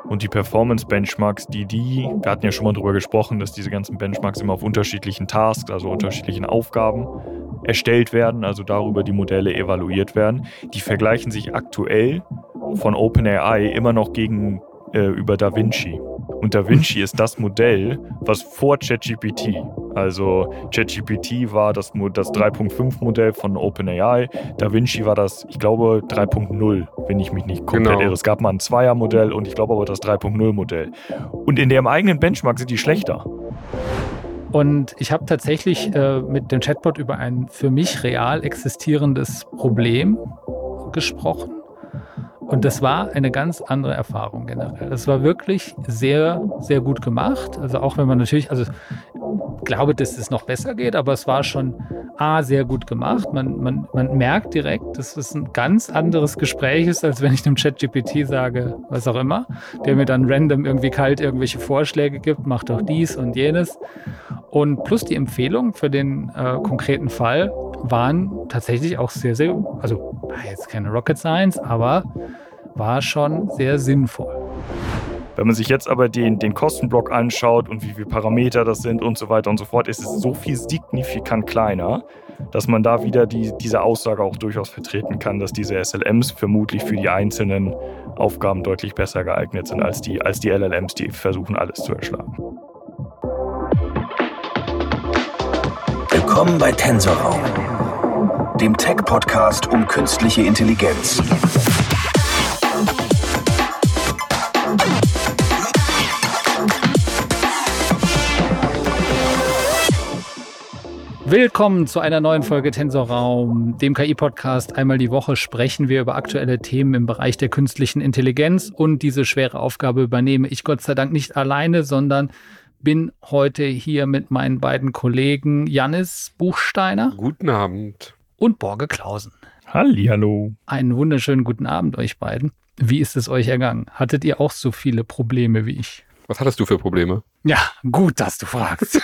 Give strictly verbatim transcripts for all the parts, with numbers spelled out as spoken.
Und die Performance-Benchmarks, die die, wir hatten ja schon mal drüber gesprochen, dass diese ganzen Benchmarks immer auf unterschiedlichen Tasks, also unterschiedlichen Aufgaben erstellt werden, also darüber die Modelle evaluiert werden, die vergleichen sich aktuell von OpenAI immer noch gegen äh, über DaVinci. Und DaVinci ist das Modell, was vor ChatGPT, also ChatGPT war das, das drei Punkt fünf Modell von OpenAI, DaVinci war das, ich glaube, drei Punkt null, wenn ich mich nicht komplett Genau. irre. Es gab mal ein Zweier-Modell und ich glaube aber das drei Punkt null Modell. Und in dem eigenen Benchmark sind die schlechter. Und ich habe tatsächlich äh, mit dem Chatbot über ein für mich real existierendes Problem gesprochen. Und das war eine ganz andere Erfahrung generell. Das war wirklich sehr, sehr gut gemacht. Also auch wenn man natürlich, also ich glaube, dass es noch besser geht, aber es war schon A, sehr gut gemacht. Man, man, man merkt direkt, dass es ein ganz anderes Gespräch ist, als wenn ich dem ChatGPT sage, was auch immer, der mir dann random irgendwie kalt irgendwelche Vorschläge gibt, mach doch dies und jenes. Und plus die Empfehlungen für den äh, konkreten Fall waren tatsächlich auch sehr, sehr, also war jetzt keine Rocket Science, aber war schon sehr sinnvoll. Wenn man sich jetzt aber den, den Kostenblock anschaut und wie viele Parameter das sind und so weiter und so fort, ist es so viel signifikant kleiner, dass man da wieder die, diese Aussage auch durchaus vertreten kann, dass diese S L Ms vermutlich für die einzelnen Aufgaben deutlich besser geeignet sind als die, als die L L Ms, die versuchen, alles zu erschlagen. Willkommen bei Tensorraum, dem Tech-Podcast um künstliche Intelligenz. Willkommen zu einer neuen Folge Tensorraum, dem K I-Podcast. Einmal die Woche sprechen wir über aktuelle Themen im Bereich der künstlichen Intelligenz und diese schwere Aufgabe übernehme ich Gott sei Dank nicht alleine, sondern bin heute hier mit meinen beiden Kollegen Jannis Buchsteiner. Guten Abend. Und Borge Clausen. Hallihallo. Einen wunderschönen guten Abend euch beiden. Wie ist es euch ergangen? Hattet ihr auch so viele Probleme wie ich? Was hattest du für Probleme? Ja, gut, dass du fragst.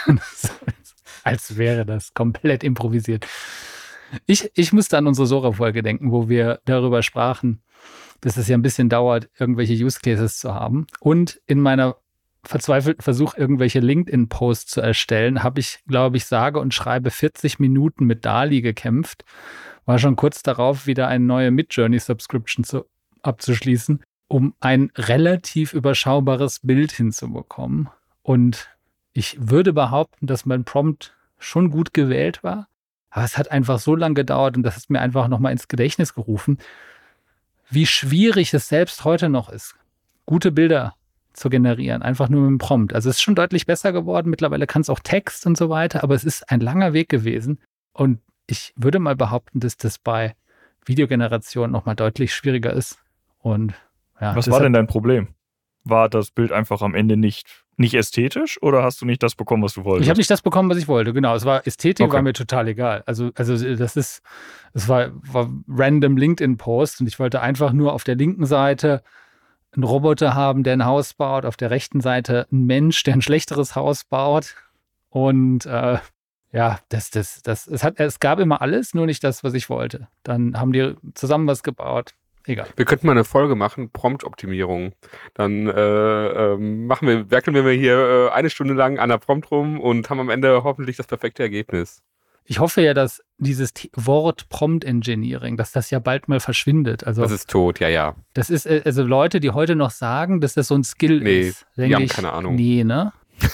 Als wäre das komplett improvisiert. Ich, ich musste an unsere Sora-Folge denken, wo wir darüber sprachen, dass es ja ein bisschen dauert, irgendwelche Use Cases zu haben. Und in meiner verzweifelten Versuch, irgendwelche LinkedIn-Posts zu erstellen, habe ich, glaube ich, sage und schreibe vierzig Minuten mit DALL-E gekämpft. War schon kurz darauf, wieder eine neue Midjourney-Subscription zu, abzuschließen, um ein relativ überschaubares Bild hinzubekommen. Und ich würde behaupten, dass mein Prompt schon gut gewählt war, aber es hat einfach so lange gedauert und das ist mir einfach nochmal ins Gedächtnis gerufen, wie schwierig es selbst heute noch ist, gute Bilder zu generieren, einfach nur mit dem Prompt. Also es ist schon deutlich besser geworden, mittlerweile kann es auch Text und so weiter, aber es ist ein langer Weg gewesen und ich würde mal behaupten, dass das bei Videogeneration nochmal deutlich schwieriger ist. Und ja, was war denn dein Problem? War das Bild einfach am Ende nicht, nicht ästhetisch oder hast du nicht das bekommen, was du wolltest? Ich habe nicht das bekommen, was ich wollte, genau. Es war Ästhetik, Okay. war mir total egal. Also, also das ist, es war, war random LinkedIn-Post und ich wollte einfach nur auf der linken Seite einen Roboter haben, der ein Haus baut, auf der rechten Seite ein Mensch, der ein schlechteres Haus baut. Und äh, ja, das, das, das, es hat, es gab immer alles, nur nicht das, was ich wollte. Dann haben die zusammen was gebaut. Egal. Wir könnten mal eine Folge machen, Prompt-Optimierung. Dann äh, äh, machen wir, werkeln wir hier äh, eine Stunde lang an der Prompt rum und haben am Ende hoffentlich das perfekte Ergebnis. Ich hoffe ja, dass dieses T- Wort Prompt Engineering, dass das ja bald mal verschwindet. Also Das ist tot, ja, ja. das ist äh, also Leute, die heute noch sagen, dass das so ein Skill Nee, ist. die denke haben ich, keine Ahnung. Nee, ne?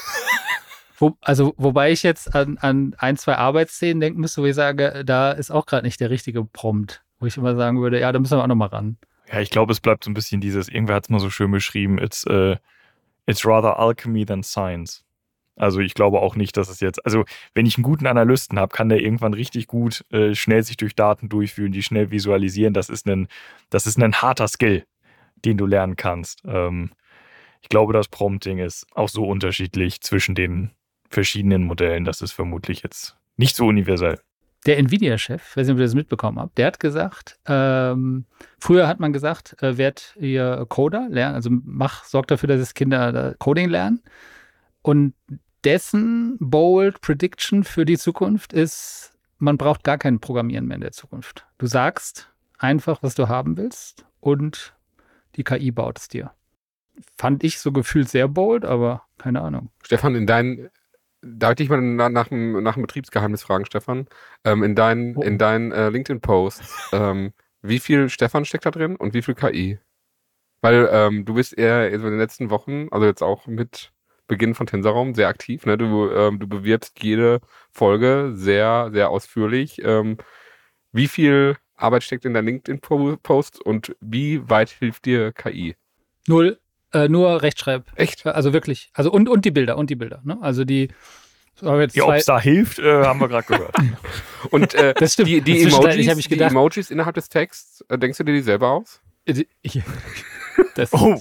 Wo, also, wobei ich jetzt an, an ein, zwei Arbeitsszenen denken müsste, wo ich sage, da ist auch gerade nicht der richtige Prompt. Wo ich immer sagen würde, ja, da müssen wir auch nochmal ran. Ja, ich glaube, es bleibt so ein bisschen dieses, irgendwer hat es mal so schön beschrieben, it's, uh, it's rather alchemy than science. Also ich glaube auch nicht, dass es jetzt, also wenn ich einen guten Analysten habe, kann der irgendwann richtig gut äh, schnell sich durch Daten durchfühlen, die schnell visualisieren. Das ist ein, das ist ein harter Skill, den du lernen kannst. Ähm, ich glaube, das Prompting ist auch so unterschiedlich zwischen den verschiedenen Modellen. Das ist vermutlich jetzt nicht so universell. Der Nvidia-Chef, ich weiß nicht, ob ihr das mitbekommen habt, der hat gesagt, ähm, früher hat man gesagt, äh, werd ihr Coder lernen, also mach, sorg dafür, dass es Kinder äh, Coding lernen. Und dessen bold Prediction für die Zukunft ist, man braucht gar kein Programmieren mehr in der Zukunft. Du sagst einfach, was du haben willst und die K I baut es dir. fand ich so gefühlt sehr bold, aber keine Ahnung. Stefan, in deinen, darf ich dich mal nach, nach, dem, nach dem Betriebsgeheimnis fragen, Stefan? Ähm, in deinen, Oh. in deinen äh, LinkedIn-Posts, ähm, wie viel Stefan steckt da drin und wie viel K I? Weil ähm, du bist eher so in den letzten Wochen, also jetzt auch mit Beginn von TensorRaum, sehr aktiv. Ne? Du, ähm, du bewirbst jede Folge sehr, sehr ausführlich. Ähm, wie viel Arbeit steckt in deinen LinkedIn-Posts und wie weit hilft dir K I? Null, äh, nur Rechtschreib. Echt? Also wirklich. Also und, und die Bilder, und die Bilder. Ne? Also die, so haben wir jetzt Ja, ob zwei, es da hilft, äh, haben wir gerade gehört. Und äh, Das stimmt. die, die, Zwischenzeitlich Emojis, hab ich die gedacht- Emojis innerhalb des Texts, äh, denkst du dir die selber aus? die, das Oh,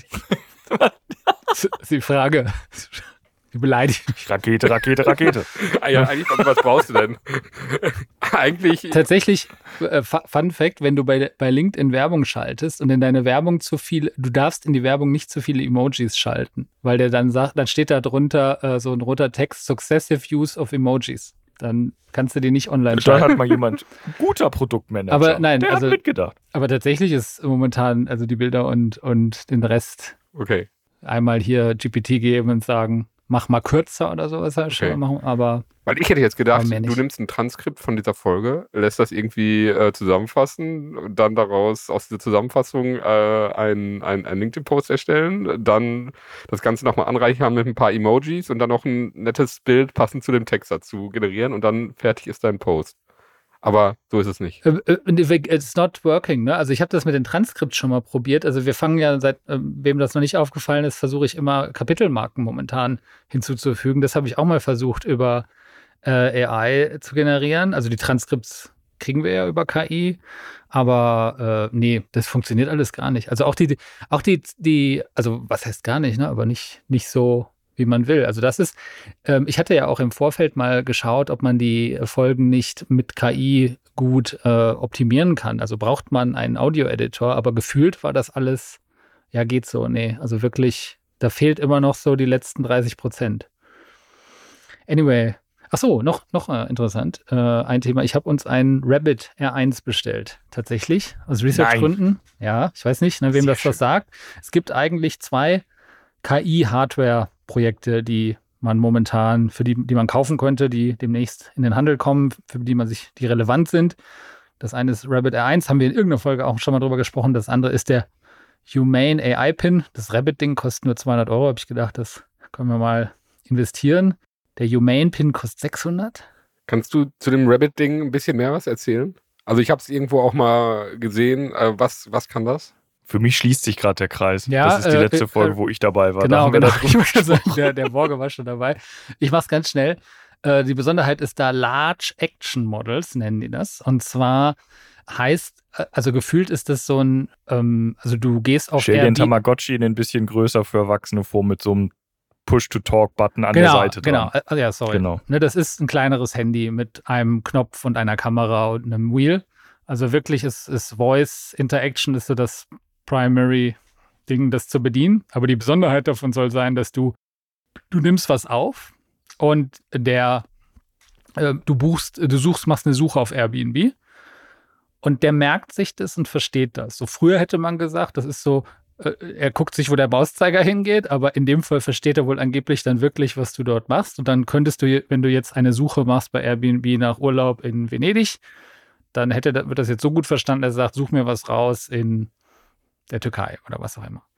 ist die Frage. Die beleidigt mich. Rakete, Rakete, Rakete. Ah ja, eigentlich, was brauchst du denn? Eigentlich, Tatsächlich, äh, Fu- Fun Fact, wenn du bei, bei LinkedIn Werbung schaltest und in deine Werbung zu viel, du darfst in die Werbung nicht zu viele Emojis schalten, weil der dann sagt, dann steht da drunter äh, so ein roter Text, Successive Use of Emojis. Dann kannst du die nicht online Da schalten. hat mal jemand, guter Produktmanager, Aber nein, der also- hat mitgedacht. Aber tatsächlich ist momentan, also die Bilder und, und den Rest okay. einmal hier G P T geben und sagen, mach mal kürzer oder sowas halt schon Okay. machen, aber Weil ich hätte jetzt gedacht, Aber mehr du nicht. nimmst ein Transkript von dieser Folge, lässt das irgendwie äh, zusammenfassen und dann daraus aus dieser Zusammenfassung äh, ein, ein, ein LinkedIn-Post erstellen, dann das Ganze nochmal anreichern mit ein paar Emojis und dann noch ein nettes Bild passend zu dem Text dazu generieren und dann fertig ist dein Post. Aber so ist es nicht. Äh, äh, it's not working, ne? Also ich habe das mit den Transkripts schon mal probiert. Also wir fangen ja seit, äh, wem das noch nicht aufgefallen ist, versuche ich immer Kapitelmarken momentan hinzuzufügen. Das habe ich auch mal versucht über äh, A I zu generieren. Also die Transkripts kriegen wir ja über K I, aber äh, nee, das funktioniert alles gar nicht. Also auch die, auch die, die, also was heißt gar nicht, ne? Aber nicht, nicht so, wie man will. Also das ist, ähm, ich hatte ja auch im Vorfeld mal geschaut, ob man die Folgen nicht mit K I gut äh, optimieren kann. Also braucht man einen Audio-Editor, aber gefühlt war das alles, ja geht so, nee, also wirklich, da fehlt immer noch so die letzten dreißig Prozent. Anyway, ach so, noch, noch äh, interessant, äh, ein Thema, ich habe uns einen Rabbit R eins bestellt, tatsächlich, aus Research-Gründen. Ja, ich weiß nicht, ne, wem Sehr das was sagt. Es gibt eigentlich zwei K I-Hardware-Projekte, die man momentan, für die, die man kaufen könnte, die demnächst in den Handel kommen, für die man sich, die relevant sind. Das eine ist Rabbit R eins, haben wir in irgendeiner Folge auch schon mal drüber gesprochen. Das andere ist der Humane A I-Pin. Das Rabbit-Ding kostet nur zweihundert Euro. Habe ich gedacht, das können wir mal investieren. Der Humane-Pin kostet sechshundert. Kannst du zu dem Rabbit-Ding ein bisschen mehr was erzählen? Also ich habe es irgendwo auch mal gesehen. Äh, was, was kann das? Für mich schließt sich gerade der Kreis. Ja, das ist die äh, letzte äh, Folge, äh, wo ich dabei war. da Genau, haben wir genau. darüber Ich wollte gesprochen. sagen, der, der Borge war schon dabei. Ich mache es ganz schnell. Äh, die Besonderheit ist da Large Action Models, nennen die das. Und zwar heißt, äh, also gefühlt ist das so ein, ähm, also du gehst auf Stell dir Airbnb- einen Tamagotchi in ein bisschen größer für Erwachsene vor mit so einem Push-to-Talk-Button an genau, der Seite genau. dran. Äh, ja, sorry. Genau. Ne, das ist ein kleineres Handy mit einem Knopf und einer Kamera und einem Wheel. Also wirklich ist, ist Voice Interaction ist so das Primary Ding, das zu bedienen. Aber die Besonderheit davon soll sein, dass du, du nimmst was auf und der, äh, du buchst, du suchst, machst eine Suche auf Airbnb und der merkt sich das und versteht das. So früher hätte man gesagt, das ist so, äh, er guckt sich, wo der Mauszeiger hingeht, aber in dem Fall versteht er wohl angeblich dann wirklich, was du dort machst. Und dann könntest du, wenn du jetzt eine Suche machst bei Airbnb nach Urlaub in Venedig, dann hätte, wird das jetzt so gut verstanden, er sagt, such mir was raus in der Türkei oder was auch immer.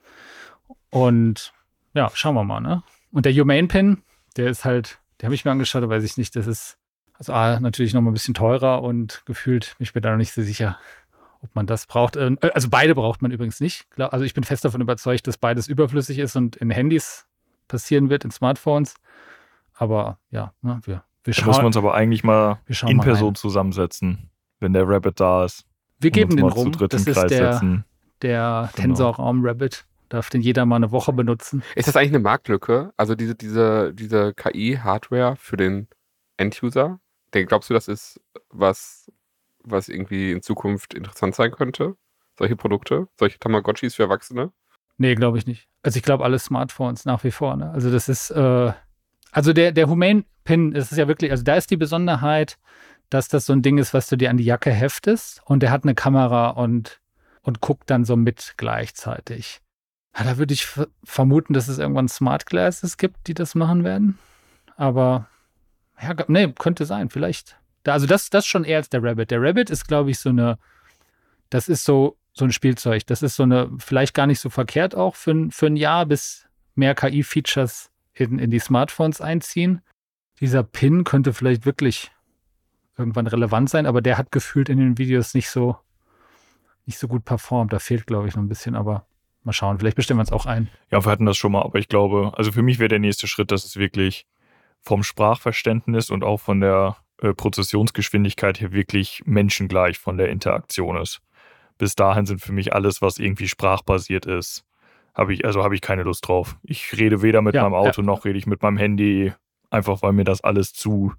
Und ja, schauen wir mal, ne? Und der Humane-Pin, der ist halt, den habe ich mir angeschaut, da weiß ich nicht, das ist also A, natürlich noch mal ein bisschen teurer und gefühlt, ich bin da noch nicht so sicher, ob man das braucht. Also beide braucht man übrigens nicht. Also ich bin fest davon überzeugt, dass beides überflüssig ist und in Handys passieren wird, in Smartphones. Aber ja, ne, wir, wir Da müssen wir schauen, uns aber eigentlich mal wir schauen in mal Person rein. zusammensetzen, wenn der Rabbit da ist. Wir und geben uns den mal zu rum. dritt Das im ist Kreis der, setzen. der Genau. Tensor-Raum Rabbit. Darf den jeder mal eine Woche benutzen. Ist das eigentlich eine Marktlücke? Also diese, diese, diese K I-Hardware für den End-User? Den, glaubst du, das ist was, was irgendwie in Zukunft interessant sein könnte? Solche Produkte? Solche Tamagotchis für Erwachsene? Nee, glaube ich nicht. Also ich glaube, alle Smartphones nach wie vor. Ne? Also das ist, äh, also der, der Humane-Pin, das ist ja wirklich, also da ist die Besonderheit, dass das so ein Ding ist, was du dir an die Jacke heftest und der hat eine Kamera und, und guckt dann so mit gleichzeitig. Ja, da würde ich f- vermuten, dass es irgendwann Smart Glasses gibt, die das machen werden. Aber, ja, g- nee, könnte sein, vielleicht. Da, also das, das schon eher als der Rabbit. Der Rabbit ist, glaube ich, so eine, das ist so, so ein Spielzeug. Das ist so eine, vielleicht gar nicht so verkehrt auch für, ein- für ein Jahr, bis mehr K I-Features in, in die Smartphones einziehen. Dieser Pin könnte vielleicht wirklich irgendwann relevant sein, aber der hat gefühlt in den Videos nicht so, nicht so gut performt. Da fehlt, glaube ich, noch ein bisschen, aber mal schauen. Vielleicht bestellen wir uns auch ein. Ja, wir hatten das schon mal, aber ich glaube, also für mich wäre der nächste Schritt, dass es wirklich vom Sprachverständnis und auch von der äh, Prozessionsgeschwindigkeit her wirklich menschengleich von der Interaktion ist. Bis dahin sind für mich alles, was irgendwie sprachbasiert ist, habe ich, also habe ich keine Lust drauf. Ich rede weder mit Ja, meinem Auto ja. noch rede ich mit meinem Handy, einfach weil mir das alles zu,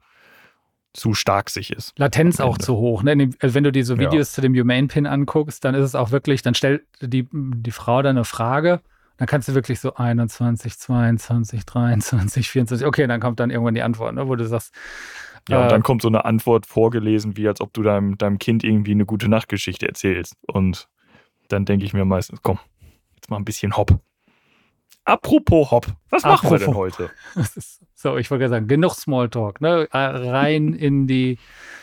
zu stark sich ist. Latenz am auch Ende. zu hoch. Ne? In dem- Also wenn du dir so Ja. Videos zu dem Humane-Pin anguckst, dann ist es auch wirklich, dann stellt die, die Frau dann eine Frage, dann kannst du wirklich so einundzwanzig, zweiundzwanzig, dreiundzwanzig, vierundzwanzig, okay, dann kommt dann irgendwann die Antwort, ne? Wo du sagst, Ja, und äh, dann kommt so eine Antwort vorgelesen, wie als ob du deinem, deinem Kind irgendwie eine gute Nachtgeschichte erzählst. Und dann denke ich mir meistens, komm, jetzt mal ein bisschen Hopp. Apropos Hopp, was machen wir denn Apropos. heute? das ist, so, ich wollte gerade sagen, genug Smalltalk, ne? Äh, Rein in die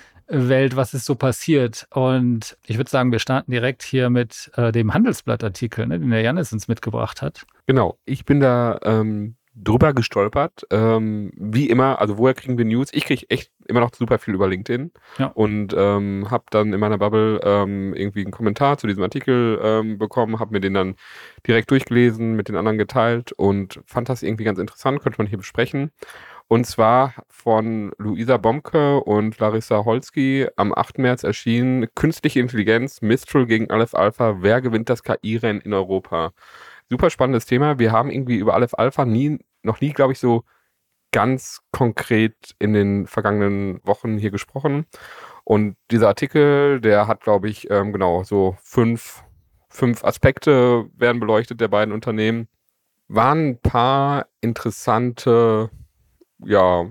Welt, was ist so passiert. Und ich würde sagen, wir starten direkt hier mit äh, dem Handelsblattartikel, ne, den der Jannis uns mitgebracht hat. Genau, ich bin da ähm, drüber gestolpert. Ähm, wie immer, also woher kriegen wir News? Ich kriege echt immer noch super viel über LinkedIn Ja. und ähm, habe dann in meiner Bubble ähm, irgendwie einen Kommentar zu diesem Artikel ähm, bekommen, habe mir den dann direkt durchgelesen, mit den anderen geteilt und fand das irgendwie ganz interessant, könnte man hier besprechen. Und zwar von Luisa Bomke und Larissa Holski am achten März erschienen Künstliche Intelligenz, Mistral gegen Aleph Alpha, wer gewinnt das K I-Rennen in Europa? Super spannendes Thema. Wir haben irgendwie über Aleph Alpha nie, noch nie, glaube ich, so ganz konkret in den vergangenen Wochen hier gesprochen. Und dieser Artikel, der hat, glaube ich, ähm, genau so fünf, fünf Aspekte werden beleuchtet der beiden Unternehmen. Waren ein paar interessante, ja,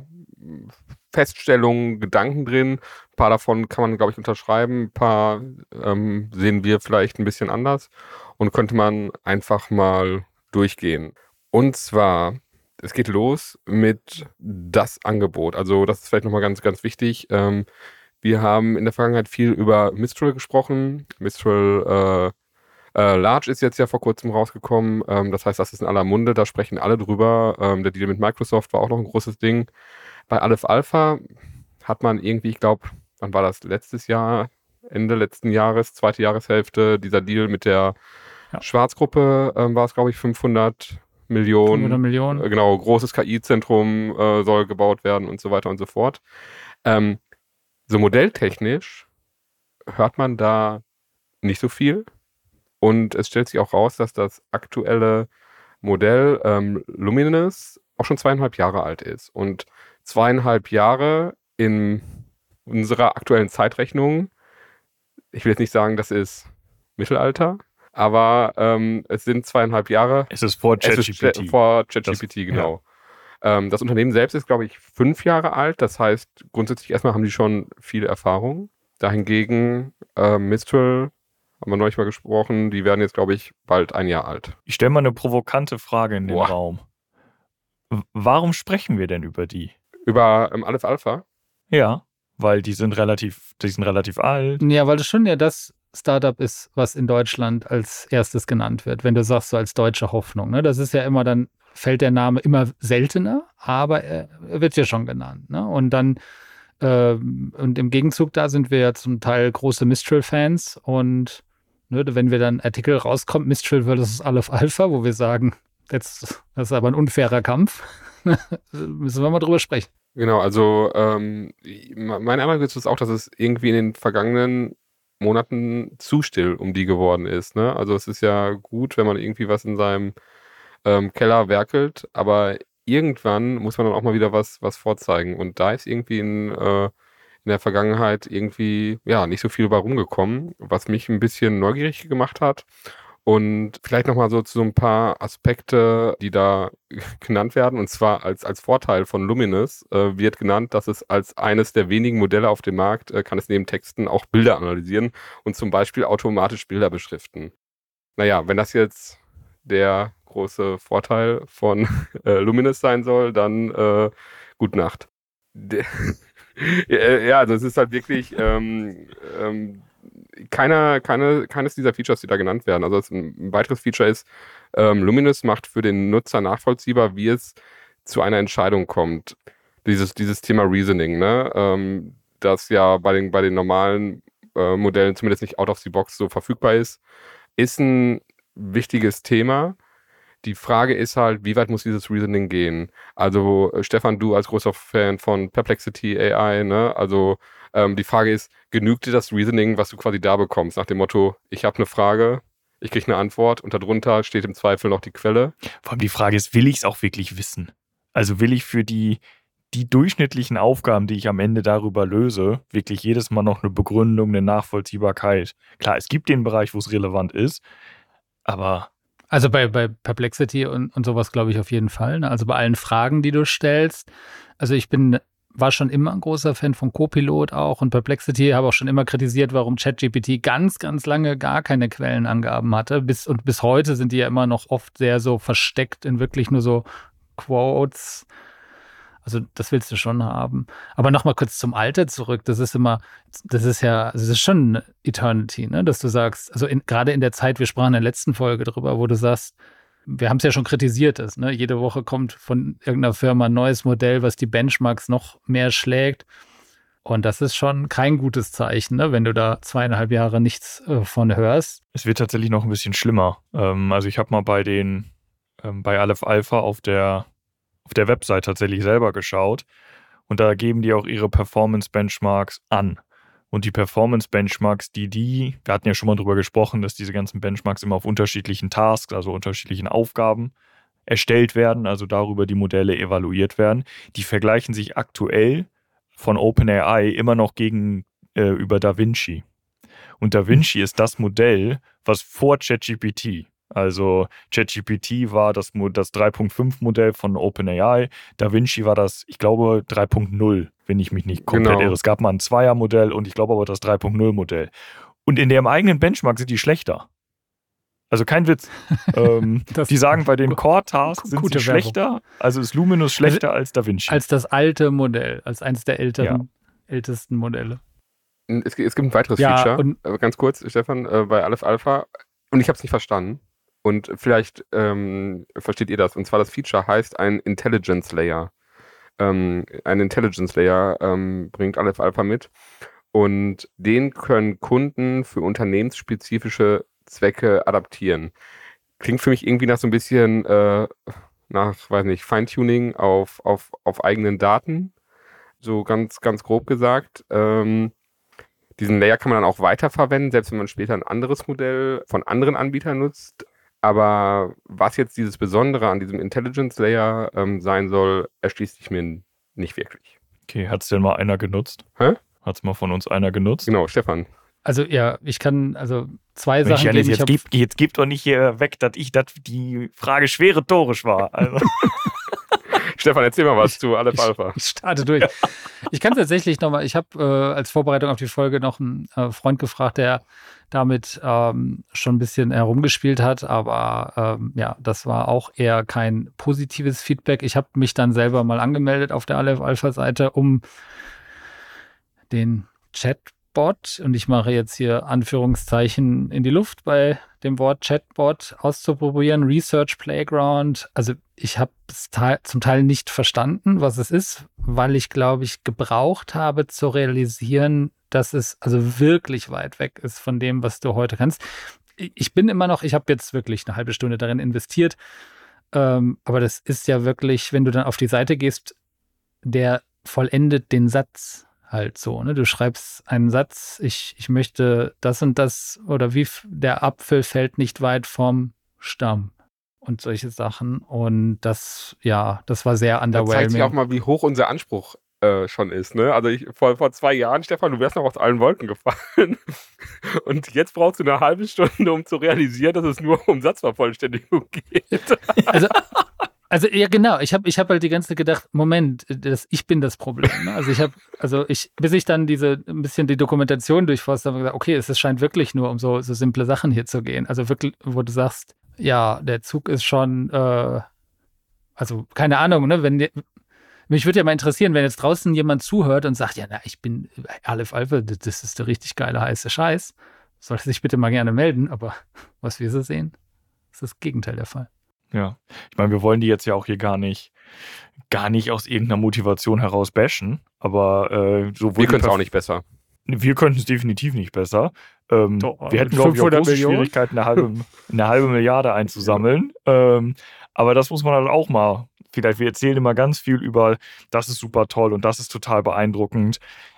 Feststellungen, Gedanken drin. Ein paar davon kann man, glaube ich, unterschreiben. Ein paar ähm, sehen wir vielleicht ein bisschen anders und könnte man einfach mal durchgehen. Und zwar, es geht los mit das Angebot. Also das ist vielleicht nochmal ganz, ganz wichtig. Ähm, wir haben in der Vergangenheit viel über Mistral gesprochen. Mistral äh, äh, Large ist jetzt ja vor kurzem rausgekommen. Ähm, das heißt, das ist in aller Munde. Da sprechen alle drüber. Ähm, der Deal mit Microsoft war auch noch ein großes Ding. Bei Aleph Alpha hat man irgendwie, ich glaube, wann war das? Letztes Jahr, Ende letzten Jahres, zweite Jahreshälfte, dieser Deal mit der Ja. Schwarzgruppe, ähm, war es, glaube ich, fünfhundert Millionen. fünfhundert Millionen. Äh, genau, großes K I-Zentrum äh, soll gebaut werden und so weiter und so fort. Ähm, so modelltechnisch hört man da nicht so viel. Und es stellt sich auch raus, dass das aktuelle Modell ähm, Luminous auch schon zweieinhalb Jahre alt ist. Und zweieinhalb Jahre in unserer aktuellen Zeitrechnung, ich will jetzt nicht sagen, das ist Mittelalter, aber ähm, es sind zweieinhalb Jahre. Es ist vor Es ist ChatGPT. vor ChatGPT, genau. Ähm, das Unternehmen selbst ist, glaube ich, fünf Jahre alt. Das heißt, grundsätzlich erstmal haben die schon viele Erfahrung. Dahingegen äh, Mistral, haben wir neulich mal gesprochen, die werden jetzt, glaube ich, bald ein Jahr alt. Ich stelle mal eine provokante Frage in den Boah. Raum. W- Warum sprechen wir denn über die? Über ähm, Aleph Alpha? Ja, weil die sind relativ, die sind relativ alt. Ja, weil das schon ja das Startup ist, was in Deutschland als erstes genannt wird, wenn du sagst, so als deutsche Hoffnung. Ne? Das ist ja immer dann, fällt der Name immer seltener, aber er wird ja schon genannt. Ne? Und dann, ähm, und im Gegenzug da sind wir ja zum Teil große Mistral-Fans und ne, wenn wir dann Artikel rauskommt, Mistral versus Aleph Alpha, wo wir sagen, jetzt, das ist aber ein unfairer Kampf, müssen wir mal drüber sprechen. Genau, also ähm, mein Eindruck ist auch, dass es irgendwie in den vergangenen Monaten zu still um die geworden ist. Ne? Also es ist ja gut, wenn man irgendwie was in seinem ähm, Keller werkelt, aber irgendwann muss man dann auch mal wieder was, was vorzeigen. Und da ist irgendwie in, äh, in der Vergangenheit irgendwie ja nicht so viel bei rumgekommen, was mich ein bisschen neugierig gemacht hat. Und vielleicht nochmal so zu so ein paar Aspekte, die da genannt werden. Und zwar als, als Vorteil von Luminous äh, wird genannt, dass es als eines der wenigen Modelle auf dem Markt äh, kann es neben Texten auch Bilder analysieren und zum Beispiel automatisch Bilder beschriften. Naja, wenn das jetzt der große Vorteil von äh, Luminous sein soll, dann äh, gute Nacht. De- ja, also es ist halt wirklich ähm, ähm, keiner, keine, keines dieser Features, die da genannt werden. Also es, ein weiteres Feature ist, ähm, Luminous macht für den Nutzer nachvollziehbar, wie es zu einer Entscheidung kommt. Dieses, dieses Thema Reasoning, ne? Ähm, das ja bei den, bei den normalen äh, Modellen zumindest nicht out of the box so verfügbar ist, ist ein wichtiges Thema. Die Frage ist halt, wie weit muss dieses Reasoning gehen? Also äh, Stefan, du als großer Fan von Perplexity A I, ne? Also ähm, die Frage ist, genügt dir das Reasoning, was du quasi da bekommst? Nach dem Motto, ich habe eine Frage, ich kriege eine Antwort und darunter steht im Zweifel noch die Quelle. Vor allem die Frage ist, will ich es auch wirklich wissen? Also will ich für die, die durchschnittlichen Aufgaben, die ich am Ende darüber löse, wirklich jedes Mal noch eine Begründung, eine Nachvollziehbarkeit? Klar, es gibt den Bereich, wo es relevant ist, aber... Also bei, bei Perplexity und, und sowas glaube ich auf jeden Fall. Ne? Also bei allen Fragen, die du stellst. Also ich bin, war schon immer ein großer Fan von Copilot auch und Perplexity, habe auch schon immer kritisiert, warum ChatGPT ganz, ganz lange gar keine Quellenangaben hatte. Bis, und bis heute sind die ja immer noch oft sehr so versteckt in wirklich nur so Quotes. Also das willst du schon haben. Aber nochmal kurz zum Alter zurück. Das ist immer, das ist ja, also das ist schon Eternity, ne? Dass du sagst, also in, gerade in der Zeit, wir sprachen in der letzten Folge drüber, wo du sagst, wir haben es ja schon kritisiert, das, ne? Jede Woche kommt von irgendeiner Firma ein neues Modell, was die Benchmarks noch mehr schlägt. Und das ist schon kein gutes Zeichen, ne? Wenn du da zweieinhalb Jahre nichts äh, von hörst. Es wird tatsächlich noch ein bisschen schlimmer. Ähm, also ich habe mal bei den, ähm, bei Aleph Alpha auf der auf der Website tatsächlich selber geschaut und da geben die auch ihre Performance-Benchmarks an. Und die Performance-Benchmarks, die die, wir hatten ja schon mal drüber gesprochen, dass diese ganzen Benchmarks immer auf unterschiedlichen Tasks, also unterschiedlichen Aufgaben erstellt werden, also darüber die Modelle evaluiert werden, die vergleichen sich aktuell von OpenAI immer noch gegen äh, über DaVinci. Und DaVinci ist das Modell, was vor ChatGPT, also ChatGPT war das, das drei Punkt fünf Modell von OpenAI, DaVinci war das, ich glaube, drei Punkt null, wenn ich mich nicht komplett Genau. irre. Es gab mal ein Zweier-Modell und ich glaube aber das drei Punkt null Modell. Und in dem eigenen Benchmark sind die schlechter. Also kein Witz. ähm, Das- die sagen, bei den Core-Tasks sind Gute sie Werbung. schlechter, also ist Luminous schlechter als DaVinci. Als das alte Modell, als eines der älteren, ältesten Modelle. Es, es gibt ein weiteres Ja, Feature, und- äh, ganz kurz, Stefan, äh, bei Aleph Alpha, und ich habe es nicht verstanden. Und vielleicht ähm, versteht ihr das. Und zwar das Feature heißt ein Intelligence Layer. Ähm, ein Intelligence Layer ähm, bringt Aleph Alpha mit. Und den können Kunden für unternehmensspezifische Zwecke adaptieren. Klingt für mich irgendwie nach so ein bisschen äh, nach, weiß nicht, Feintuning auf, auf, auf eigenen Daten. So ganz, ganz grob gesagt. Ähm, diesen Layer kann man dann auch weiterverwenden, selbst wenn man später ein anderes Modell von anderen Anbietern nutzt. Aber was jetzt dieses Besondere an diesem Intelligence Layer ähm, sein soll, erschließt sich mir n- nicht wirklich. Okay, hat es denn mal einer genutzt? Hä? Hat es mal von uns einer genutzt? Genau, Stefan. Also ja, ich kann also zwei Mensch, Sachen Janis, geben. Ich jetzt, hab- gib, jetzt gib doch nicht hier weg, dass ich, dass die Frage schwer rhetorisch war. Also, Stefan, erzähl mal was zu Aleph ich, Alpha. ich starte durch. Ich kann tatsächlich nochmal, ich habe äh, als Vorbereitung auf die Folge noch einen äh, Freund gefragt, der damit ähm, schon ein bisschen herumgespielt hat, aber ähm, ja, das war auch eher kein positives Feedback. Ich habe mich dann selber mal angemeldet auf der Aleph Alpha Seite, um den Chatbot, und ich mache jetzt hier Anführungszeichen in die Luft bei dem Wort Chatbot, auszuprobieren, Research Playground. Also ich habe es te- zum Teil nicht verstanden, was es ist, weil ich, glaube ich, gebraucht habe zu realisieren, dass es also wirklich weit weg ist von dem, was du heute kannst. Ich bin immer noch, ich habe jetzt wirklich eine halbe Stunde darin investiert, ähm, aber das ist ja wirklich, wenn du dann auf die Seite gehst, der vollendet den Satz halt so. Ne? Du schreibst einen Satz, ich, ich möchte das und das, oder wie f- der Apfel fällt nicht weit vom Stamm und solche Sachen. Und das, ja, das war sehr Da zeigt sich auch underwhelming. mal, wie hoch unser Anspruch äh, schon ist. Ne? Also ich, vor, vor zwei Jahren, Stefan, du wärst noch aus allen Wolken gefallen. Und jetzt brauchst du eine halbe Stunde, um zu realisieren, dass es nur um Satzvervollständigung geht. Also, also ja, genau. Ich habe ich hab halt die ganze Zeit gedacht, Moment, das, ich bin das Problem. Ne? Also ich habe, also ich, bis ich dann diese ein bisschen die Dokumentation durchforstet habe, habe ich gesagt, okay, es, es scheint wirklich nur um so, so simple Sachen hier zu gehen. Also wirklich, wo du sagst, ja, der Zug ist schon, äh, also keine Ahnung, ne, wenn die, mich würde ja mal interessieren, wenn jetzt draußen jemand zuhört und sagt, ja, na, ich bin Aleph Alpha, das ist der richtig geile, heiße Scheiß, sollte sich bitte mal gerne melden, aber was wir so sehen, ist das Gegenteil der Fall. Ja, ich meine, wir wollen die jetzt ja auch hier gar nicht, gar nicht aus irgendeiner Motivation heraus bashen, aber äh, so Wir können es auch nicht besser. Wir könnten es definitiv nicht besser. Ähm, Doch, wir hätten, glaube ich, auch große Millionen? Schwierigkeiten, eine halbe, eine halbe Milliarde einzusammeln. Ähm, aber das muss man halt auch mal, vielleicht, wir erzählen immer ganz viel über, das ist super toll und das ist total beeindruckend.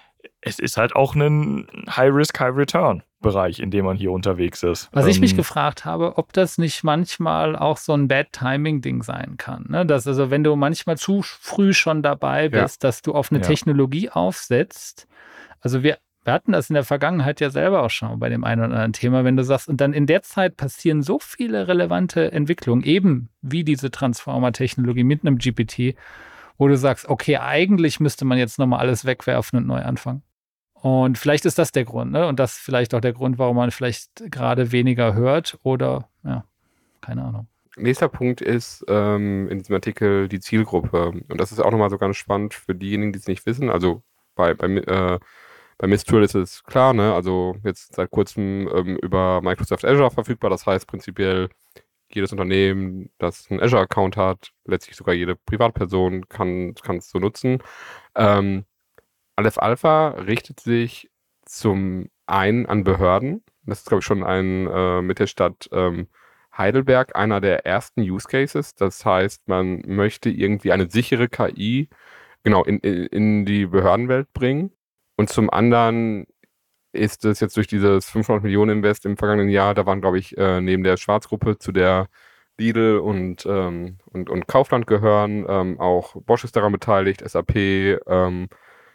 Es ist halt auch ein High-Risk, High-Return-Bereich, in dem man hier unterwegs ist. Was ähm, ich mich gefragt habe, ob das nicht manchmal auch so ein Bad-Timing-Ding sein kann. Ne? Dass also, wenn du manchmal zu früh schon dabei bist, ja. dass du auf eine ja. Technologie aufsetzt, also wir Wir hatten das in der Vergangenheit ja selber auch schon bei dem einen oder anderen Thema, wenn du sagst, und dann in der Zeit passieren so viele relevante Entwicklungen, eben wie diese Transformer-Technologie mit einem G P T, wo du sagst, okay, eigentlich müsste man jetzt nochmal alles wegwerfen und neu anfangen. Und vielleicht ist das der Grund, ne? Und das ist vielleicht auch der Grund, warum man vielleicht gerade weniger hört oder, ja, keine Ahnung. Nächster Punkt ist ähm, in diesem Artikel die Zielgruppe. Und das ist auch nochmal so ganz spannend für diejenigen, die es nicht wissen. Also bei, bei äh, Bei Mistral ist es klar, ne? Also jetzt seit kurzem ähm, über Microsoft Azure verfügbar. Das heißt prinzipiell, jedes Unternehmen, das einen Azure-Account hat, letztlich sogar jede Privatperson kann es so nutzen. Ähm, Aleph Alpha richtet sich zum einen an Behörden. Das ist, glaube ich, schon ein äh, mit der Stadt ähm, Heidelberg einer der ersten Use Cases. Das heißt, man möchte irgendwie eine sichere K I genau in, in, in die Behördenwelt bringen. Und zum anderen ist es jetzt durch dieses fünfhundert Millionen Invest im vergangenen Jahr, da waren, glaube ich, äh, neben der Schwarzgruppe, zu der Lidl und, ähm, und, und Kaufland gehören, ähm, auch Bosch ist daran beteiligt, S A P, ähm,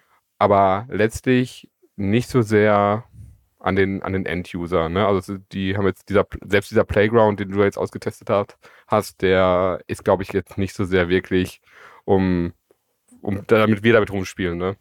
aber letztlich nicht so sehr an den, an den End-User. Ne? Also die haben jetzt dieser, selbst dieser Playground, den du jetzt ausgetestet hast, hast der ist, glaube ich, jetzt nicht so sehr wirklich, um, um damit wir damit rumspielen, ne?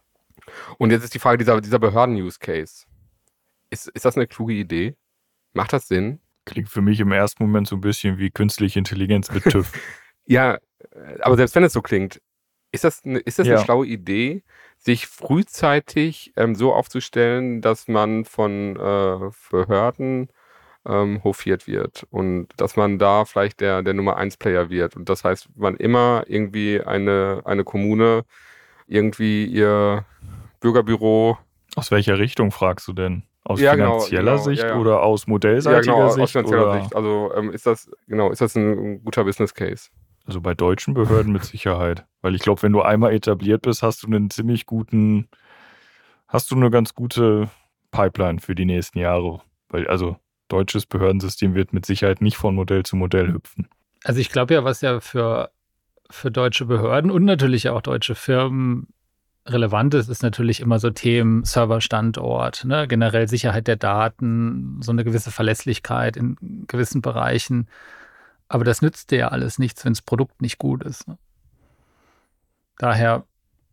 Und jetzt ist die Frage, dieser, dieser Behörden-Use-Case. Ist, ist das eine kluge Idee? Macht das Sinn? Klingt für mich im ersten Moment so ein bisschen wie künstliche Intelligenz mit TÜV. Ja, aber selbst wenn es so klingt, ist das eine, ist das ja. eine schlaue Idee, sich frühzeitig ähm, so aufzustellen, dass man von äh, Behörden ähm, hofiert wird und dass man da vielleicht der, der Nummer eins Player wird. Und das heißt, man immer irgendwie eine, eine Kommune irgendwie ihr Bürgerbüro. Aus welcher Richtung fragst du denn? Aus ja, finanzieller genau, genau, Sicht ja, ja. oder aus modellseitiger ja, genau, Sicht? Aus finanzieller oder? Sicht. Also ähm, ist das, genau, ist das ein guter Business Case? Also bei deutschen Behörden mit Sicherheit. Weil ich glaube, wenn du einmal etabliert bist, hast du einen ziemlich guten, hast du eine ganz gute Pipeline für die nächsten Jahre. Weil also deutsches Behördensystem wird mit Sicherheit nicht von Modell zu Modell hüpfen. Also ich glaube ja, was ja für für deutsche Behörden und natürlich auch deutsche Firmen relevant ist, ist natürlich immer so Themen Serverstandort, ne? Generell Sicherheit der Daten, so eine gewisse Verlässlichkeit in gewissen Bereichen. Aber das nützt dir ja alles nichts, wenn das Produkt nicht gut ist. Ne? Daher,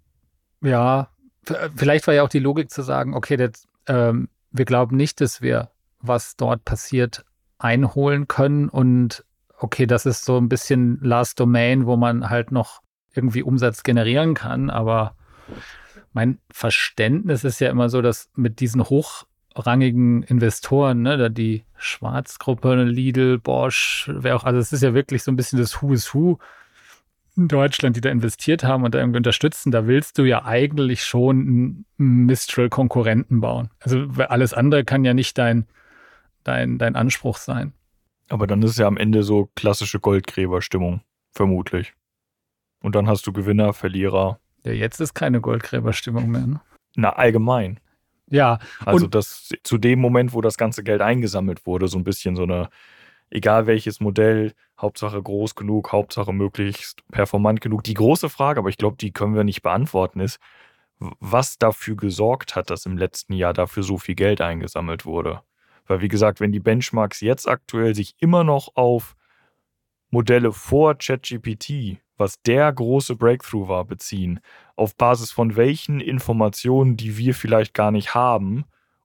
ja, vielleicht war ja auch die Logik zu sagen, okay, das, ähm, wir glauben nicht, dass wir, was dort passiert, einholen können und okay, das ist so ein bisschen Last Domain, wo man halt noch irgendwie Umsatz generieren kann, aber mein Verständnis ist ja immer so, dass mit diesen hochrangigen Investoren, ne, die Schwarzgruppe, Lidl, Bosch, wer auch, also es ist ja wirklich so ein bisschen das Who is Who in Deutschland, die da investiert haben und da irgendwie unterstützen, da willst du ja eigentlich schon einen Mistral-Konkurrenten bauen. Also alles andere kann ja nicht dein, dein, dein Anspruch sein. Aber dann ist es ja am Ende so klassische Goldgräberstimmung, vermutlich. Und dann hast du Gewinner, Verlierer. Ja, jetzt ist keine Goldgräberstimmung mehr, ne? Na, allgemein. Ja. Also und das zu dem Moment, wo das ganze Geld eingesammelt wurde, so ein bisschen so eine, egal welches Modell, Hauptsache groß genug, Hauptsache möglichst performant genug. Die große Frage, aber ich glaube, die können wir nicht beantworten, ist, was dafür gesorgt hat, dass im letzten Jahr dafür so viel Geld eingesammelt wurde. Weil, wie gesagt, wenn die Benchmarks jetzt aktuell sich immer noch auf Modelle vor ChatGPT, was der große Breakthrough war, beziehen, auf Basis von welchen Informationen, die wir vielleicht gar nicht haben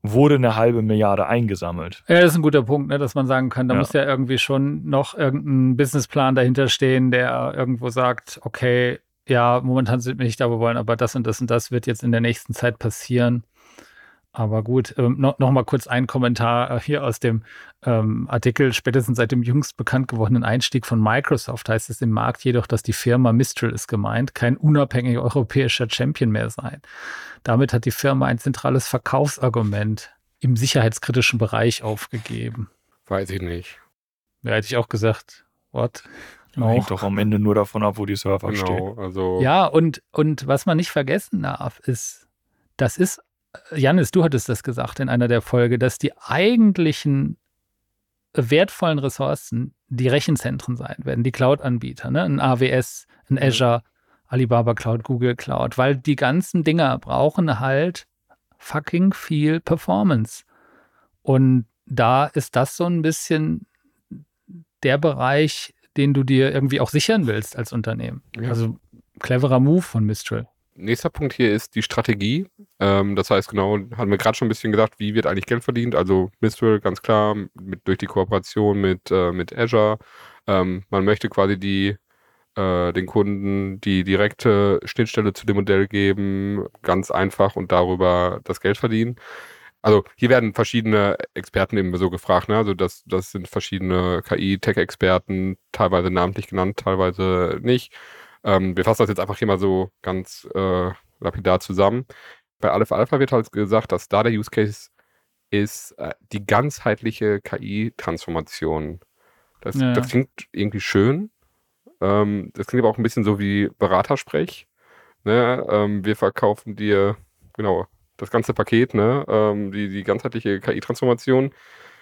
wurde eine halbe Milliarde eingesammelt. Ja, das ist ein guter Punkt, ne, dass man sagen kann, da Ja. muss ja irgendwie schon noch irgendein Businessplan dahinter stehen, der irgendwo sagt, okay, ja, momentan sind wir nicht da, wo wir wollen, aber das und das und das wird jetzt in der nächsten Zeit passieren. Aber gut, ähm, noch, noch mal kurz ein Kommentar äh, hier aus dem ähm, Artikel. Spätestens seit dem jüngst bekannt gewordenen Einstieg von Microsoft heißt es im Markt jedoch, dass die Firma Mistral ist gemeint, kein unabhängiger europäischer Champion mehr sein. Damit hat die Firma ein zentrales Verkaufsargument im sicherheitskritischen Bereich aufgegeben. Weiß ich nicht. Ja, hätte ich auch gesagt, what? No. Hängt doch am Ende nur davon ab, wo die Server stehen. Genau, also Ja, und, und was man nicht vergessen darf, ist, das ist, Jannis, du hattest das gesagt in einer der Folge, dass die eigentlichen wertvollen Ressourcen die Rechenzentren sein werden, die Cloud-Anbieter, ne? Ein A W S, ein Azure, Alibaba Cloud, Google Cloud, weil die ganzen Dinger brauchen halt fucking viel Performance. Und da ist das so ein bisschen der Bereich, den du dir irgendwie auch sichern willst als Unternehmen. Ja. Also cleverer Move von Mistral. nächster Punkt hier ist die Strategie. Ähm, das heißt, genau, haben wir gerade schon ein bisschen gesagt, wie wird eigentlich Geld verdient? Also Mistral, ganz klar, mit, durch die Kooperation mit, äh, mit Azure. Ähm, man möchte quasi die, äh, den Kunden die direkte Schnittstelle zu dem Modell geben, ganz einfach und darüber das Geld verdienen. Also hier werden verschiedene Experten eben so gefragt, ne? Also das, das sind verschiedene K I-Tech-Experten, teilweise namentlich genannt, teilweise nicht. Ähm, wir fassen das jetzt einfach hier mal so ganz äh, lapidar zusammen. Bei Aleph Alpha wird halt gesagt, dass da der Use Case ist äh, die ganzheitliche K I-Transformation. Das, Ja. das klingt irgendwie schön. Ähm, das klingt aber auch ein bisschen so wie Beratersprech. Ne? Ähm, wir verkaufen dir, genau, das ganze Paket, ne? ähm, die, die ganzheitliche K I-Transformation.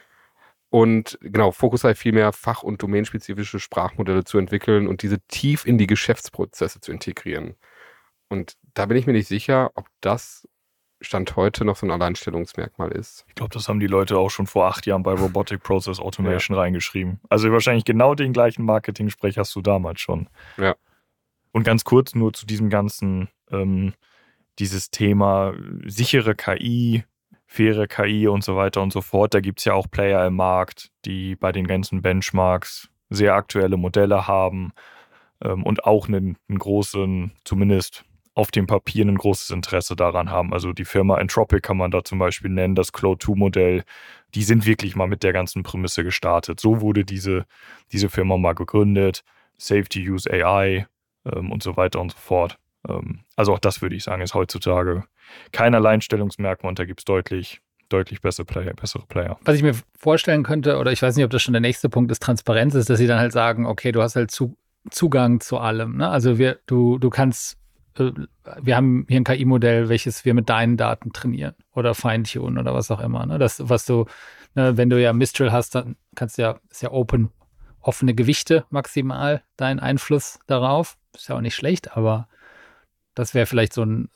Und genau, Fokus sei vielmehr fach- und domänenspezifische Sprachmodelle zu entwickeln und diese tief in die Geschäftsprozesse zu integrieren. Und da bin ich mir nicht sicher, ob das Stand heute noch so ein Alleinstellungsmerkmal ist. Ich glaube, das haben die Leute auch schon vor acht Jahren bei Robotic Process Automation ja. reingeschrieben. Also wahrscheinlich genau den gleichen Marketing-Sprech hast du damals schon. Ja. Und ganz kurz nur zu diesem ganzen, ähm, dieses Thema sichere K I, faire K I und so weiter und so fort. Da gibt es ja auch Player im Markt, die bei den ganzen Benchmarks sehr aktuelle Modelle haben ähm, und auch einen, einen großen, zumindest auf dem Papier, ein großes Interesse daran haben. Also die Firma Anthropic kann man da zum Beispiel nennen, das Claude zwei Modell. Die sind wirklich mal mit der ganzen Prämisse gestartet. So wurde diese, diese Firma mal gegründet. Safety Use A I ähm, und so weiter und so fort. Ähm, also auch das würde ich sagen, ist heutzutage kein Alleinstellungsmerkmal und da gibt es deutlich, deutlich bessere Player, bessere Player. Was ich mir vorstellen könnte, oder ich weiß nicht, ob das schon der nächste Punkt ist, Transparenz ist, dass sie dann halt sagen, okay, du hast halt zu, Zugang zu allem. Ne? Also wir, du, du kannst, äh, wir haben hier ein K I-Modell, welches wir mit deinen Daten trainieren oder feintunen oder was auch immer. Ne? Das, was du, ne, wenn du ja Mistral hast, dann kannst du ja, ist ja open, offene Gewichte maximal, dein Einfluss darauf. Ist ja auch nicht schlecht, aber das wäre vielleicht so ein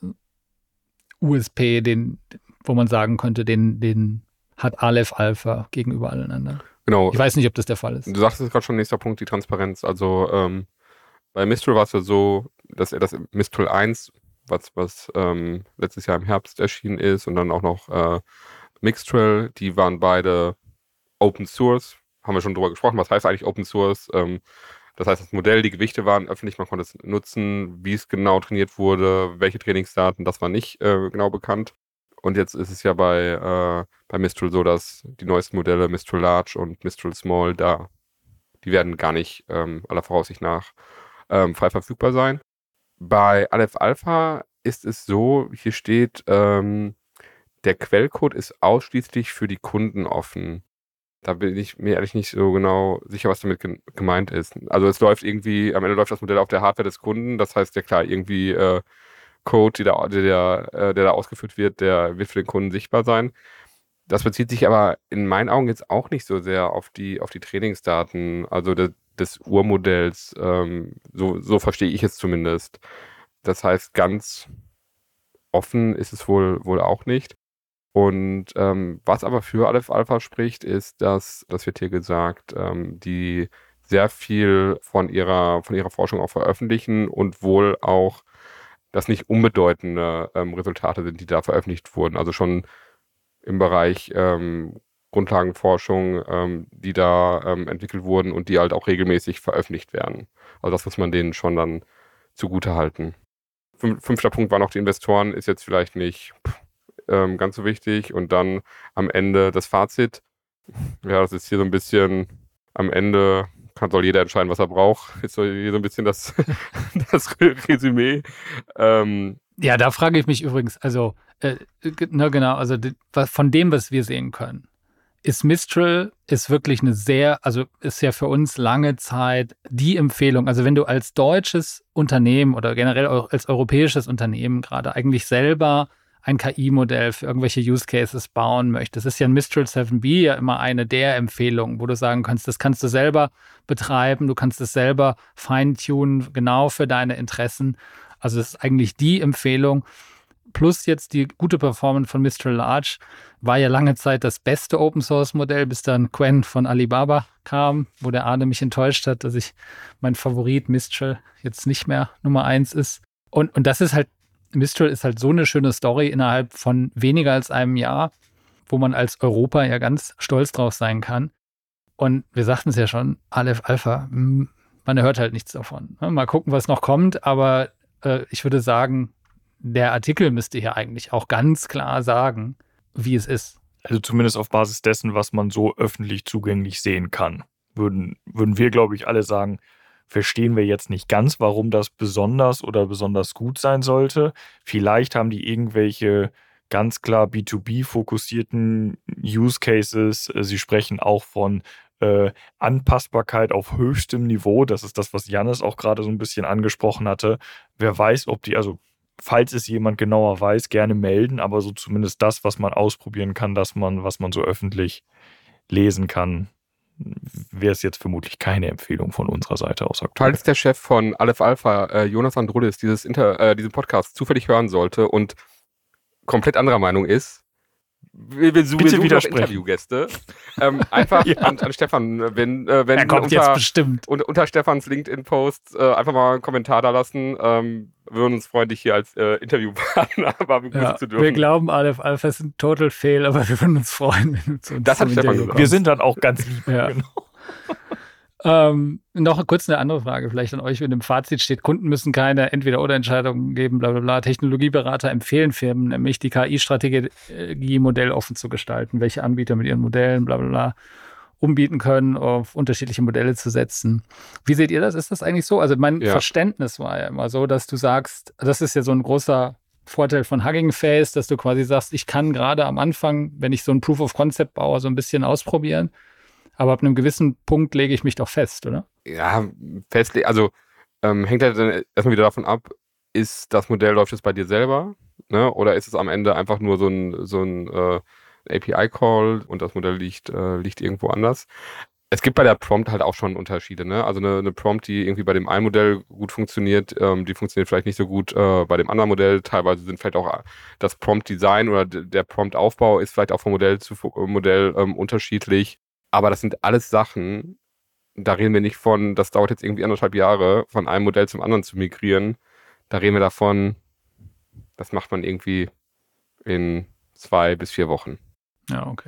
U S P, den, wo man sagen könnte, den, den hat Aleph Alpha gegenüber allen anderen. Genau. Ich weiß nicht, ob das der Fall ist. Du sagst es gerade schon, nächster Punkt, die Transparenz. Also ähm, bei Mistral war es ja so, dass er das Mistral eins, was, was ähm, letztes Jahr im Herbst erschienen ist, und dann auch noch äh, Mixtral, die waren beide Open Source. Haben wir schon drüber gesprochen. Was heißt eigentlich Open Source? Ähm, Das heißt, das Modell, die Gewichte waren öffentlich, man konnte es nutzen, wie es genau trainiert wurde, welche Trainingsdaten, das war nicht äh, genau bekannt. Und jetzt ist es ja bei, äh, bei Mistral so, dass die neuesten Modelle, Mistral Large und Mistral Small, da, die werden gar nicht ähm, aller Voraussicht nach ähm, frei verfügbar sein. Bei Aleph Alpha ist es so, hier steht, ähm, der Quellcode ist ausschließlich für die Kunden offen. Da bin ich mir ehrlich nicht so genau sicher, was damit gemeint ist. Also es läuft irgendwie, am Ende läuft das Modell auf der Hardware des Kunden. Das heißt ja klar, irgendwie äh, Code, der, der, der, der da ausgeführt wird, der wird für den Kunden sichtbar sein. Das bezieht sich aber in meinen Augen jetzt auch nicht so sehr auf die, auf die Trainingsdaten, also de, des Urmodells. Ähm, so, so verstehe ich es zumindest. Das heißt, ganz offen ist es wohl, wohl auch nicht. Und ähm, was aber für Aleph Alpha spricht, ist, dass, das wird hier gesagt, ähm, die sehr viel von ihrer, von ihrer Forschung auch veröffentlichen und wohl auch, dass nicht unbedeutende ähm, Resultate sind, die da veröffentlicht wurden. Also schon im Bereich ähm, Grundlagenforschung, ähm, die da ähm, entwickelt wurden und die halt auch regelmäßig veröffentlicht werden. Also das muss man denen schon dann zugute halten. Fünf, fünfter Punkt war noch die Investoren, ist jetzt vielleicht nicht ähm, ganz so wichtig. Und dann am Ende das Fazit. Ja, das ist hier so ein bisschen am Ende, kann soll jeder entscheiden, was er braucht. Ist so hier so ein bisschen das, das Resümee. Ähm, Ja, da frage ich mich übrigens, also, äh, na genau, also die, was, von dem, was wir sehen können, ist Mistral ist wirklich eine sehr, also ist ja für uns lange Zeit die Empfehlung. Also wenn du als deutsches Unternehmen oder generell als europäisches Unternehmen gerade eigentlich selber ein K I-Modell für irgendwelche Use Cases bauen möchtest, ist ja ein Mistral sieben B ja immer eine der Empfehlungen, wo du sagen kannst, das kannst du selber betreiben, du kannst es selber feintunen, genau für deine Interessen. Also das ist eigentlich die Empfehlung. Plus jetzt die gute Performance von Mistral Large war ja lange Zeit das beste Open-Source-Modell, bis dann Qwen von Alibaba kam, wo der Arne mich enttäuscht hat, dass ich mein Favorit Mistral jetzt nicht mehr Nummer eins ist. Und, und das ist halt, Mistral ist halt so eine schöne Story innerhalb von weniger als einem Jahr, wo man als Europa ja ganz stolz drauf sein kann. Und wir sagten es ja schon, Aleph Alpha, man hört halt nichts davon. Mal gucken, was noch kommt, aber äh, ich würde sagen, der Artikel müsste hier eigentlich auch ganz klar sagen, wie es ist. Also zumindest auf Basis dessen, was man so öffentlich zugänglich sehen kann. Würden, würden wir, glaube ich, alle sagen, verstehen wir jetzt nicht ganz, warum das besonders oder besonders gut sein sollte. Vielleicht haben die irgendwelche ganz klar B zwei B-fokussierten Use Cases. Sie sprechen auch von äh, Anpassbarkeit auf höchstem Niveau. Das ist das, was Jannis auch gerade so ein bisschen angesprochen hatte. Wer weiß, ob die, also falls es jemand genauer weiß, gerne melden, aber so zumindest das, was man ausprobieren kann, dass man, was man so öffentlich lesen kann, wäre es jetzt vermutlich keine Empfehlung von unserer Seite aus. Falls der Chef von Aleph Alpha, äh, Jonas Androulis, dieses Inter, äh, diesen Podcast zufällig hören sollte und komplett anderer Meinung ist, wir, wir, Bitte wir suchen noch widersprechen. Interviewgäste. Ähm, einfach Ja. an, an Stefan, wenn, äh, wenn Er kommt unter, jetzt bestimmt. unter, unter Stefans LinkedIn-Post äh, einfach mal einen Kommentar da lassen. Ähm, wir würden uns freuen, dich hier als äh, Interviewpartner mal begrüßen Ja, zu dürfen. wir glauben, Aleph Alpha ist ein Total Fail, aber wir würden uns freuen, wenn du zu uns Das hat zum Stefan Interview gesagt. Wir kommst. sind dann auch ganz lieb. Ja. Genau. Ähm, noch kurz eine andere Frage, vielleicht an euch, wenn im Fazit steht, Kunden müssen keine Entweder-oder-Entscheidungen geben, bla bla bla. Technologieberater empfehlen Firmen, nämlich die K I-Strategie modelloffen zu gestalten, welche Anbieter mit ihren Modellen, bla bla bla, umbieten können, auf unterschiedliche Modelle zu setzen. Wie seht ihr das? Ist das eigentlich so? Also mein Ja. Verständnis war ja immer so, dass du sagst, das ist ja so ein großer Vorteil von Hugging Face, dass du quasi sagst, ich kann gerade am Anfang, wenn ich so ein Proof of Concept baue, so ein bisschen ausprobieren. Aber ab einem gewissen Punkt lege ich mich doch fest, oder? Ja, festlegen, also ähm, hängt halt dann erstmal wieder davon ab, ist das Modell, läuft es bei dir selber, ne? Oder ist es am Ende einfach nur so ein, so ein äh, A P I-Call und das Modell liegt, äh, liegt irgendwo anders. Es gibt bei der Prompt halt auch schon Unterschiede, ne? Also eine, eine Prompt, die irgendwie bei dem einen Modell gut funktioniert, ähm, die funktioniert vielleicht nicht so gut äh, bei dem anderen Modell. Teilweise sind vielleicht auch das Prompt-Design oder d- der Prompt-Aufbau ist vielleicht auch von Modell zu Fu- Modell ähm, unterschiedlich. Aber das sind alles Sachen, da reden wir nicht von, das dauert jetzt irgendwie anderthalb Jahre, von einem Modell zum anderen zu migrieren. Da reden wir davon, das macht man irgendwie in zwei bis vier Wochen. Ja, okay.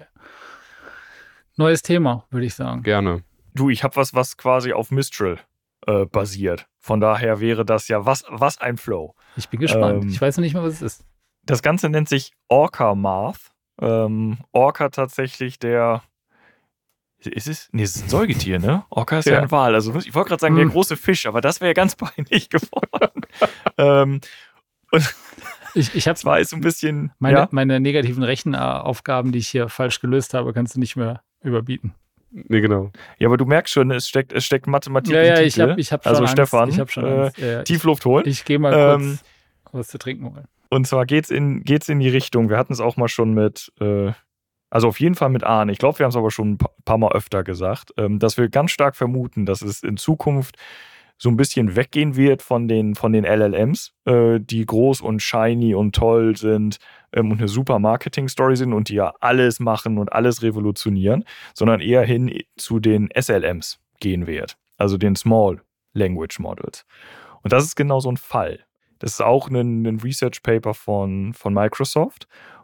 Neues Thema, würde ich sagen. Gerne. Du, ich habe was, was quasi auf Mistral äh, basiert. Von daher wäre das ja was, was ein Flow. Ich bin gespannt. Ähm, ich weiß noch nicht mal, was es ist. Das Ganze nennt sich Orca Math. Ähm, Orca tatsächlich der. Ist es? Nee, es ist ein Säugetier, ne? Orca ist ja, Ja. ein Wal. Also ich wollte gerade sagen, der Hm. große Fisch, aber das wäre ja ganz peinlich geworden. ähm, und Ich, ich habe zwar ist so ein bisschen. meine, ja, meine negativen Rechenaufgaben, die ich hier falsch gelöst habe, kannst du nicht mehr überbieten. Nee, genau. ja, aber du merkst schon, es steckt, es steckt Mathematik Ja, im ja, ich Titel. habe ich hab schon Also Angst. Stefan, ich habe schon äh, Angst. Ja, ja, ich, Tiefluft holen. ich gehe mal Ähm, kurz was zu trinken holen. Und zwar geht's in, geht's in die Richtung, wir hatten es auch mal schon mit, äh, also auf jeden Fall mit Arne, ich glaube, wir haben es aber schon ein pa- paar Mal öfter gesagt, ähm, dass wir ganz stark vermuten, dass es in Zukunft so ein bisschen weggehen wird von den, von den L L Ms, äh, die groß und shiny und toll sind ähm, und eine super Marketing-Story sind und die ja alles machen und alles revolutionieren, sondern eher hin zu den S L Ms gehen wird, also den Small Language Models. Und das ist genau so ein Fall. Das ist auch ein, ein Research Paper von, von Microsoft.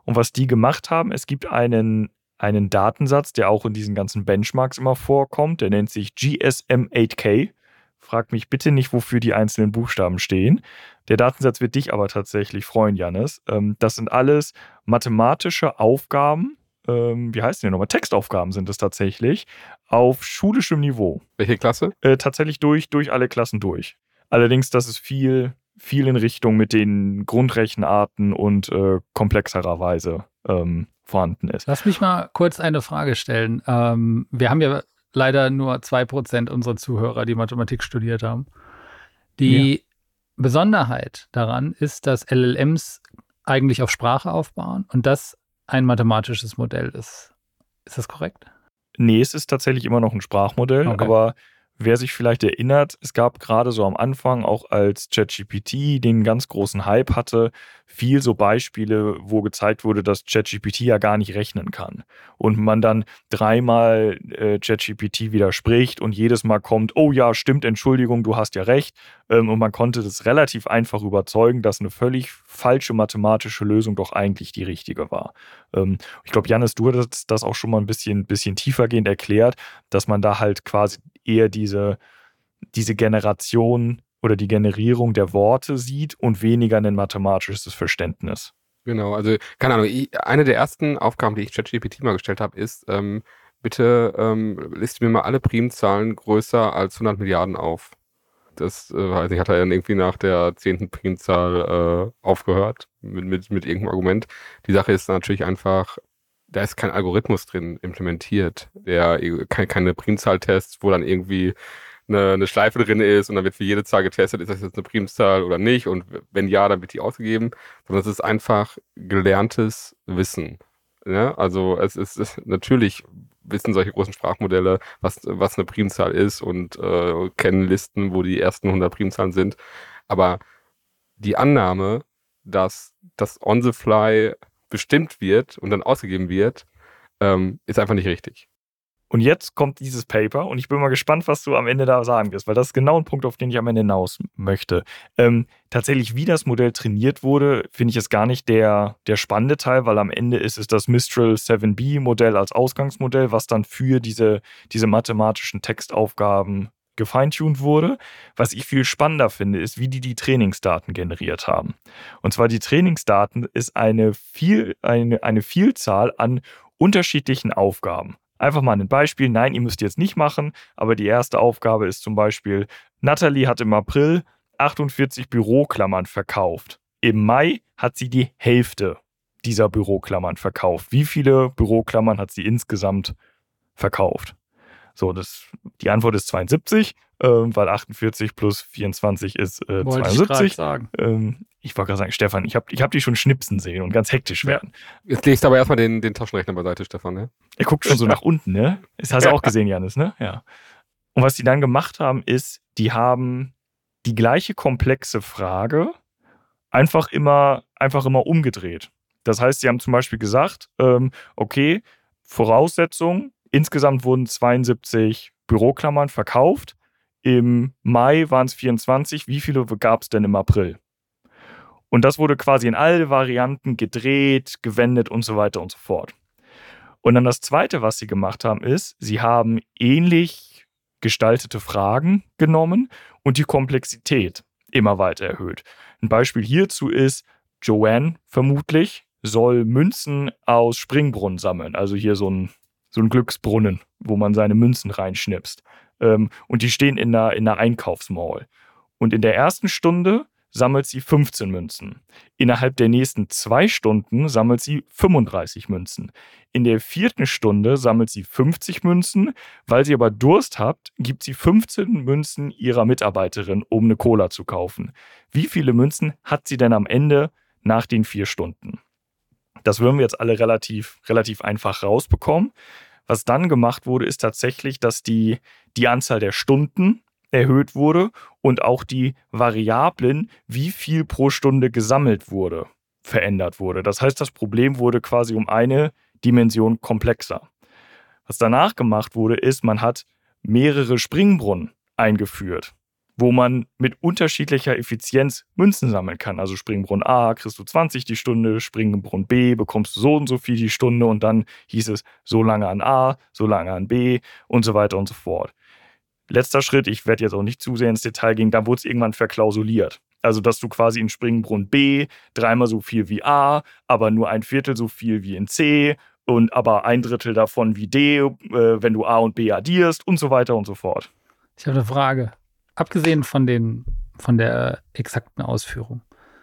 Und was die gemacht haben, es gibt einen, einen Datensatz, der auch in diesen ganzen Benchmarks immer vorkommt, der nennt sich G S M acht K. Frag mich bitte nicht, wofür die einzelnen Buchstaben stehen. Der Datensatz wird dich aber tatsächlich freuen, Jannis. Ähm, das sind alles mathematische Aufgaben, ähm, wie heißt die nochmal? Textaufgaben sind es tatsächlich, auf schulischem Niveau. Welche Klasse? Äh, tatsächlich durch, durch alle Klassen durch. Allerdings, das ist viel, viel in Richtung mit den Grundrechenarten und äh, komplexerer Weise ähm, vorhanden ist. Lass mich mal kurz eine Frage stellen. Ähm, wir haben ja leider nur zwei Prozent unserer Zuhörer, die Mathematik studiert haben. Die ja. Besonderheit daran ist, dass L L Ms eigentlich auf Sprache aufbauen und das ein mathematisches Modell ist. Ist das korrekt? Nee, es ist tatsächlich immer noch ein Sprachmodell, okay. aber wer sich vielleicht erinnert, es gab gerade so am Anfang, auch als ChatGPT den ganz großen Hype hatte, viel so Beispiele, wo gezeigt wurde, dass ChatGPT ja gar nicht rechnen kann. Und man dann dreimal äh, ChatGPT widerspricht und jedes Mal kommt, oh ja, stimmt, Entschuldigung, du hast ja recht. Ähm, und man konnte das relativ einfach überzeugen, dass eine völlig falsche mathematische Lösung doch eigentlich die richtige war. Ähm, ich glaube, Jannis, du hattest das auch schon mal ein bisschen, bisschen tiefergehend erklärt, dass man da halt quasi eher diese, diese Generation oder die Generierung der Worte sieht und weniger ein mathematisches Verständnis. Genau, also keine Ahnung, ich, eine der ersten Aufgaben, die ich ChatGPT mal gestellt habe, ist, ähm, bitte ähm, liste mir mal alle Primzahlen größer als hundert Milliarden auf. Das, äh, weiß nicht, hat er dann irgendwie nach der zehnten Primzahl äh, aufgehört mit, mit, mit irgendeinem Argument. Die Sache ist natürlich einfach, da ist kein Algorithmus drin implementiert, der keine, keine Primzahltests, wo dann irgendwie eine, eine Schleife drin ist und dann wird für jede Zahl getestet, ist das jetzt eine Primzahl oder nicht und wenn ja, dann wird die ausgegeben, sondern es ist einfach gelerntes Wissen. Ja? Also es ist, es ist natürlich wissen solche großen Sprachmodelle, was, was eine Primzahl ist und äh, kennen Listen, wo die ersten hundert Primzahlen sind, aber die Annahme, dass das on the fly bestimmt wird und dann ausgegeben wird, ähm, ist einfach nicht richtig. Und jetzt kommt dieses Paper und ich bin mal gespannt, was du am Ende da sagen wirst, weil das ist genau ein Punkt, auf den ich am Ende hinaus möchte. Ähm, tatsächlich, wie das Modell trainiert wurde, finde ich es gar nicht der, der spannende Teil, weil am Ende ist es das Mistral sieben B Modell als Ausgangsmodell, was dann für diese, diese mathematischen Textaufgaben gefeintuned wurde. Was ich viel spannender finde, ist, wie die die Trainingsdaten generiert haben. Und zwar die Trainingsdaten ist eine, viel, eine, eine Vielzahl an unterschiedlichen Aufgaben. Einfach mal ein Beispiel. Nein, ihr müsst jetzt nicht machen, aber die erste Aufgabe ist zum Beispiel, Natalie hat im April achtundvierzig Büroklammern verkauft. Im Mai hat sie die Hälfte dieser Büroklammern verkauft. Wie viele Büroklammern hat sie insgesamt verkauft? So, das, die Antwort ist zweiundsiebzig, äh, weil achtundvierzig plus vierundzwanzig ist äh, zweiundsiebzig. Ich, sagen. Ähm, ich wollte gerade sagen, Stefan, ich habe ich hab dich schon schnipsen sehen und ganz hektisch werden. Ja. Jetzt legst du aber erstmal den, den Taschenrechner beiseite, Stefan, ne? Er guckt schon so nach unten, ne? Das hast du auch gesehen, Jannis, ne? Ja. Und was die dann gemacht haben, ist, die haben die gleiche komplexe Frage einfach immer, einfach immer umgedreht. Das heißt, sie haben zum Beispiel gesagt, ähm, okay, Voraussetzung, insgesamt wurden zweiundsiebzig Büroklammern verkauft. Im Mai waren es vierundzwanzig. Wie viele gab es denn im April? Und das wurde quasi in alle Varianten gedreht, gewendet und so weiter und so fort. Und dann das Zweite, was sie gemacht haben, ist, sie haben ähnlich gestaltete Fragen genommen und die Komplexität immer weiter erhöht. Ein Beispiel hierzu ist, Joanne vermutlich soll Münzen aus Springbrunnen sammeln. Also hier so ein so ein Glücksbrunnen, wo man seine Münzen reinschnipst. Ähm, und die stehen in einer, in einer Einkaufsmall. Und in der ersten Stunde sammelt sie fünfzehn Münzen. Innerhalb der nächsten zwei Stunden sammelt sie fünfunddreißig Münzen. In der vierten Stunde sammelt sie fünfzig Münzen. Weil sie aber Durst hat, gibt sie fünfzehn Münzen ihrer Mitarbeiterin, um eine Cola zu kaufen. Wie viele Münzen hat sie denn am Ende nach den vier Stunden? Das würden wir jetzt alle relativ, relativ einfach rausbekommen. Was dann gemacht wurde, ist tatsächlich, dass die, die Anzahl der Stunden erhöht wurde und auch die Variablen, wie viel pro Stunde gesammelt wurde, verändert wurde. Das heißt, das Problem wurde quasi um eine Dimension komplexer. Was danach gemacht wurde, ist, man hat mehrere Springbrunnen eingeführt. wo man mit unterschiedlicher Effizienz Münzen sammeln kann. Also Springbrunnen A kriegst du zwanzig die Stunde, Springbrunnen B bekommst du so und so viel die Stunde und dann hieß es so lange an A, so lange an B und so weiter und so fort. Letzter Schritt, ich werde jetzt auch nicht zu sehr ins Detail gehen, da wurde es irgendwann verklausuliert. Also dass du quasi in Springbrunnen B dreimal so viel wie A, aber nur ein Viertel so viel wie in C und aber ein Drittel davon wie D, äh, wenn du A und B addierst und so weiter und so fort. Ich habe eine Frage. Abgesehen von, den, von der exakten Ausführung,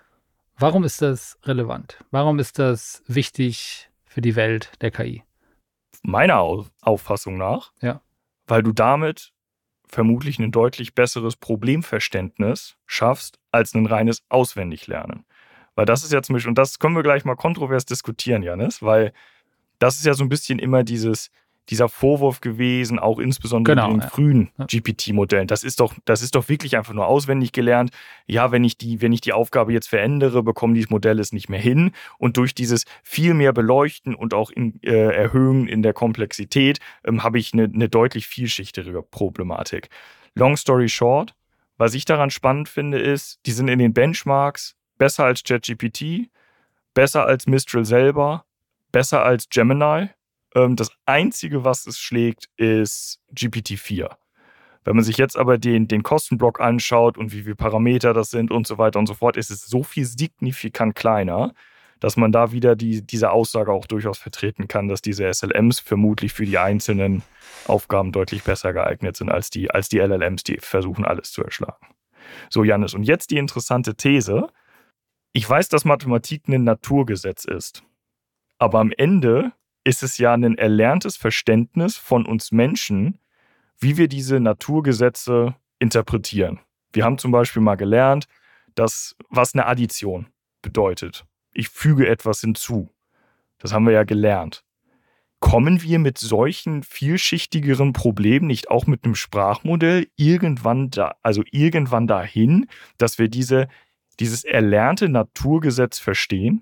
warum ist das relevant? Warum ist das wichtig für die Welt der K I? Meiner Auffassung nach, ja. Weil du damit vermutlich ein deutlich besseres Problemverständnis schaffst, als ein reines Auswendiglernen. Weil das ist ja zum Beispiel, und das können wir gleich mal kontrovers diskutieren, Jannis, weil das ist ja so ein bisschen immer dieses, dieser Vorwurf gewesen, auch insbesondere genau, in den ja. frühen ja. G P T-Modellen. Das ist doch, das ist doch wirklich einfach nur auswendig gelernt. Ja, wenn ich die, wenn ich die Aufgabe jetzt verändere, bekommen dieses Modell es nicht mehr hin. Und durch dieses viel mehr Beleuchten und auch in, äh, Erhöhen in der Komplexität ähm, habe ich eine, eine deutlich vielschichtigere Problematik. Long story short, was ich daran spannend finde, ist, die sind in den Benchmarks besser als ChatGPT, besser als Mistral selber, besser als Gemini. Das Einzige, was es schlägt, ist G P T vier. Wenn man sich jetzt aber den, den Kostenblock anschaut und wie viele Parameter das sind und so weiter und so fort, ist es so viel signifikant kleiner, dass man da wieder die, diese Aussage auch durchaus vertreten kann, dass diese S L Ms vermutlich für die einzelnen Aufgaben deutlich besser geeignet sind als die, als die L L Ms, die versuchen, alles zu erschlagen. So, Jannis, und jetzt die interessante These. Ich weiß, dass Mathematik ein Naturgesetz ist, aber am Ende ist es ja ein erlerntes Verständnis von uns Menschen, wie wir diese Naturgesetze interpretieren. Wir haben zum Beispiel mal gelernt, dass, was eine Addition bedeutet. Ich füge etwas hinzu. Das haben wir ja gelernt. Kommen wir mit solchen vielschichtigeren Problemen nicht auch mit einem Sprachmodell irgendwann da, also irgendwann dahin, dass wir diese, dieses erlernte Naturgesetz verstehen?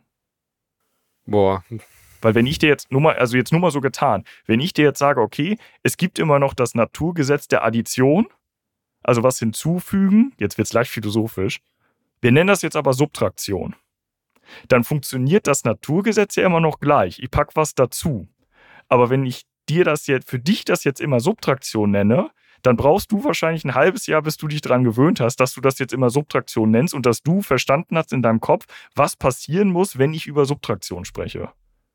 Boah. Weil wenn ich dir jetzt nur mal, also jetzt nur mal so getan, wenn ich dir jetzt sage, okay, es gibt immer noch das Naturgesetz der Addition, also was hinzufügen, jetzt wird es leicht philosophisch, wir nennen das jetzt aber Subtraktion, dann funktioniert das Naturgesetz ja immer noch gleich. Ich packe was dazu. Aber wenn ich dir das jetzt, für dich das jetzt immer Subtraktion nenne, dann brauchst du wahrscheinlich ein halbes Jahr, bis du dich dran gewöhnt hast, dass du das jetzt immer Subtraktion nennst und dass du verstanden hast in deinem Kopf, was passieren muss, wenn ich über Subtraktion spreche.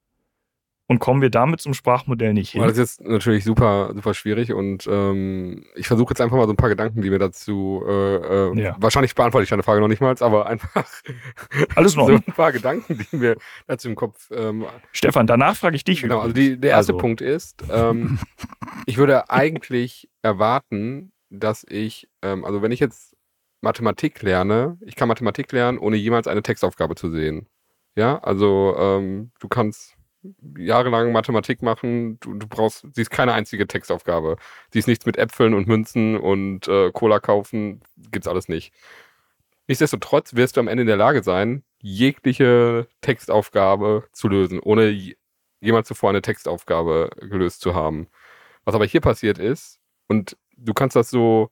Und kommen wir damit zum Sprachmodell nicht hin? Das ist jetzt natürlich super, super schwierig und ähm, ich versuche jetzt einfach mal so ein paar Gedanken, die mir dazu, äh, äh, ja. wahrscheinlich beantworte ich deine Frage noch nicht mal, aber einfach alles noch so ein paar Gedanken, die mir dazu im Kopf... Ähm, Stefan, danach frage ich dich. Genau, also die, der erste also. Punkt ist, ähm, ich würde eigentlich erwarten, dass ich, ähm, also wenn ich jetzt Mathematik lerne, ich kann Mathematik lernen, ohne jemals eine Textaufgabe zu sehen. Ja, also ähm, du kannst jahrelang Mathematik machen, du, du brauchst, siehst keine einzige Textaufgabe. Siehst nichts mit Äpfeln und Münzen und äh, Cola kaufen, gibt's alles nicht. Nichtsdestotrotz wirst du am Ende in der Lage sein, jegliche Textaufgabe zu lösen, ohne j- jemals zuvor eine Textaufgabe gelöst zu haben. Was aber hier passiert ist, und du kannst das so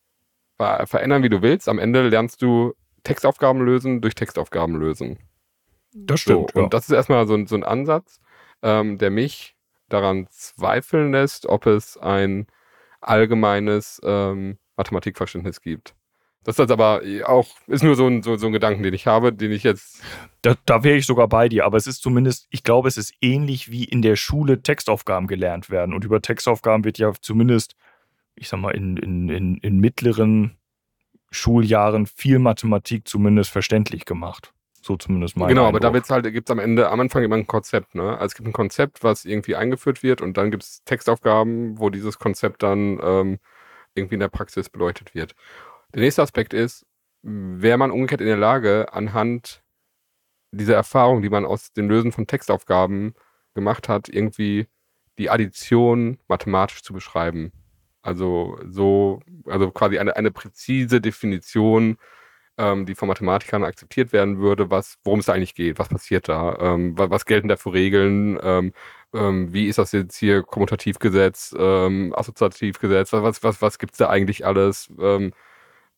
ver- verändern, wie du willst, am Ende lernst du Textaufgaben lösen durch Textaufgaben lösen. Das stimmt. So, ja. und das ist erstmal so, ein- so ein Ansatz, ähm, der mich daran zweifeln lässt, ob es ein allgemeines ähm, Mathematikverständnis gibt. Das ist aber auch, ist nur so ein, so, so ein Gedanken, den ich habe, den ich jetzt... Da, da wäre ich sogar bei dir, aber es ist zumindest, ich glaube, es ist ähnlich wie in der Schule Textaufgaben gelernt werden. Und über Textaufgaben wird ja zumindest, ich sag mal, in, in, in, in mittleren Schuljahren viel Mathematik zumindest verständlich gemacht. So zumindest mein Genau, Eindruck. aber da wird's halt, gibt's am Ende, am Anfang immer ein Konzept, ne? Also es gibt ein Konzept, was irgendwie eingeführt wird und dann gibt's Textaufgaben, wo dieses Konzept dann ähm, irgendwie in der Praxis beleuchtet wird. Der nächste Aspekt ist, wäre man umgekehrt in der Lage, anhand dieser Erfahrung, die man aus dem Lösen von Textaufgaben gemacht hat, irgendwie die Addition mathematisch zu beschreiben. Also so, also quasi eine, eine präzise Definition, ähm, die von Mathematikern akzeptiert werden würde, was, worum es da eigentlich geht, was passiert da, ähm, was, was gelten da für Regeln, ähm, ähm, wie ist das jetzt hier Kommutativgesetz, ähm, Assoziativgesetz, was, was, was gibt's da eigentlich alles, ähm,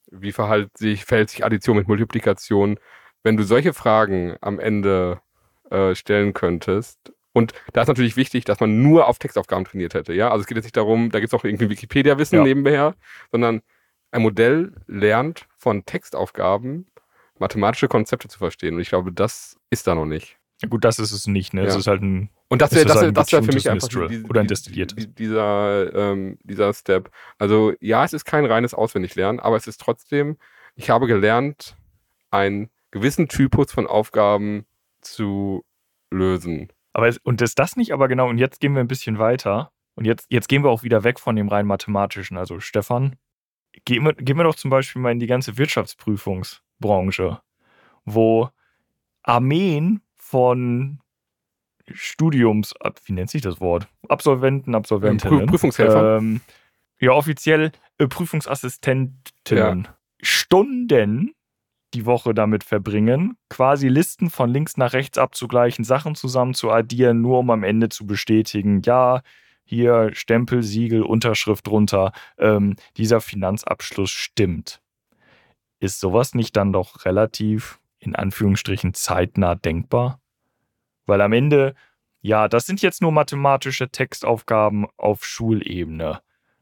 wie verhält sich, verhält sich Addition mit Multiplikation? Wenn du solche Fragen am Ende äh, stellen könntest, und da ist natürlich wichtig, dass man nur auf Textaufgaben trainiert hätte. Ja? Also es geht jetzt nicht darum, da gibt es auch irgendwie Wikipedia-Wissen Ja. nebenher, sondern ein Modell lernt von Textaufgaben mathematische Konzepte zu verstehen. Und ich glaube, das ist da noch nicht. Ja, gut, das ist es nicht. Ne? Es Ja. ist halt ein, Und das Es wäre ist das, halt ein das wär für mich getuntes einfach Mistral die, die, oder ein die, destilliertes. die, dieser, ähm, dieser Step. Also ja, es ist kein reines Auswendiglernen, aber es ist trotzdem, ich habe gelernt, einen gewissen Typus von Aufgaben zu lösen. Aber es, und ist das nicht aber genau, und jetzt gehen wir ein bisschen weiter und jetzt, jetzt gehen wir auch wieder weg von dem rein mathematischen. Also Stefan, gehen wir, gehen wir doch zum Beispiel mal in die ganze Wirtschaftsprüfungsbranche, wo Armeen von Studiums, wie nennt sich das Wort? Absolventen, Absolventinnen. Prü- Prüfungshelfer. Ähm, ja, offiziell äh, Prüfungsassistentinnen. Stunden die Woche damit verbringen, quasi Listen von links nach rechts abzugleichen, Sachen zusammen zu addieren, nur um am Ende zu bestätigen, ja, hier Stempel, Siegel, Unterschrift drunter, ähm, dieser Finanzabschluss stimmt. Ist sowas nicht dann doch relativ, in Anführungsstrichen, zeitnah denkbar? Weil am Ende, ja, das sind jetzt nur mathematische Textaufgaben auf Schulebene.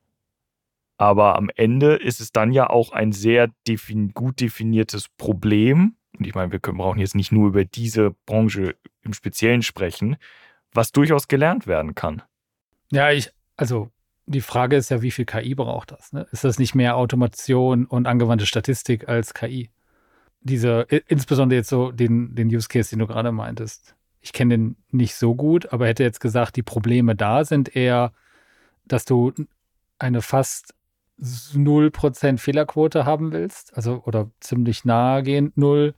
Aber am Ende ist es dann ja auch ein sehr defin- gut definiertes Problem. Und ich meine, wir können, brauchen jetzt nicht nur über diese Branche im Speziellen sprechen, was durchaus gelernt werden kann. Ja, ich, also die Frage ist ja, wie viel K I braucht das? Ne? Ist das nicht mehr Automation und angewandte Statistik als K I? Diese, i- insbesondere jetzt so den, den Use Case, den du gerade meintest. Ich kenne den nicht so gut, aber hätte jetzt gesagt, die Probleme da sind eher, dass du eine fast null Prozent Fehlerquote haben willst, also oder ziemlich nahegehend null.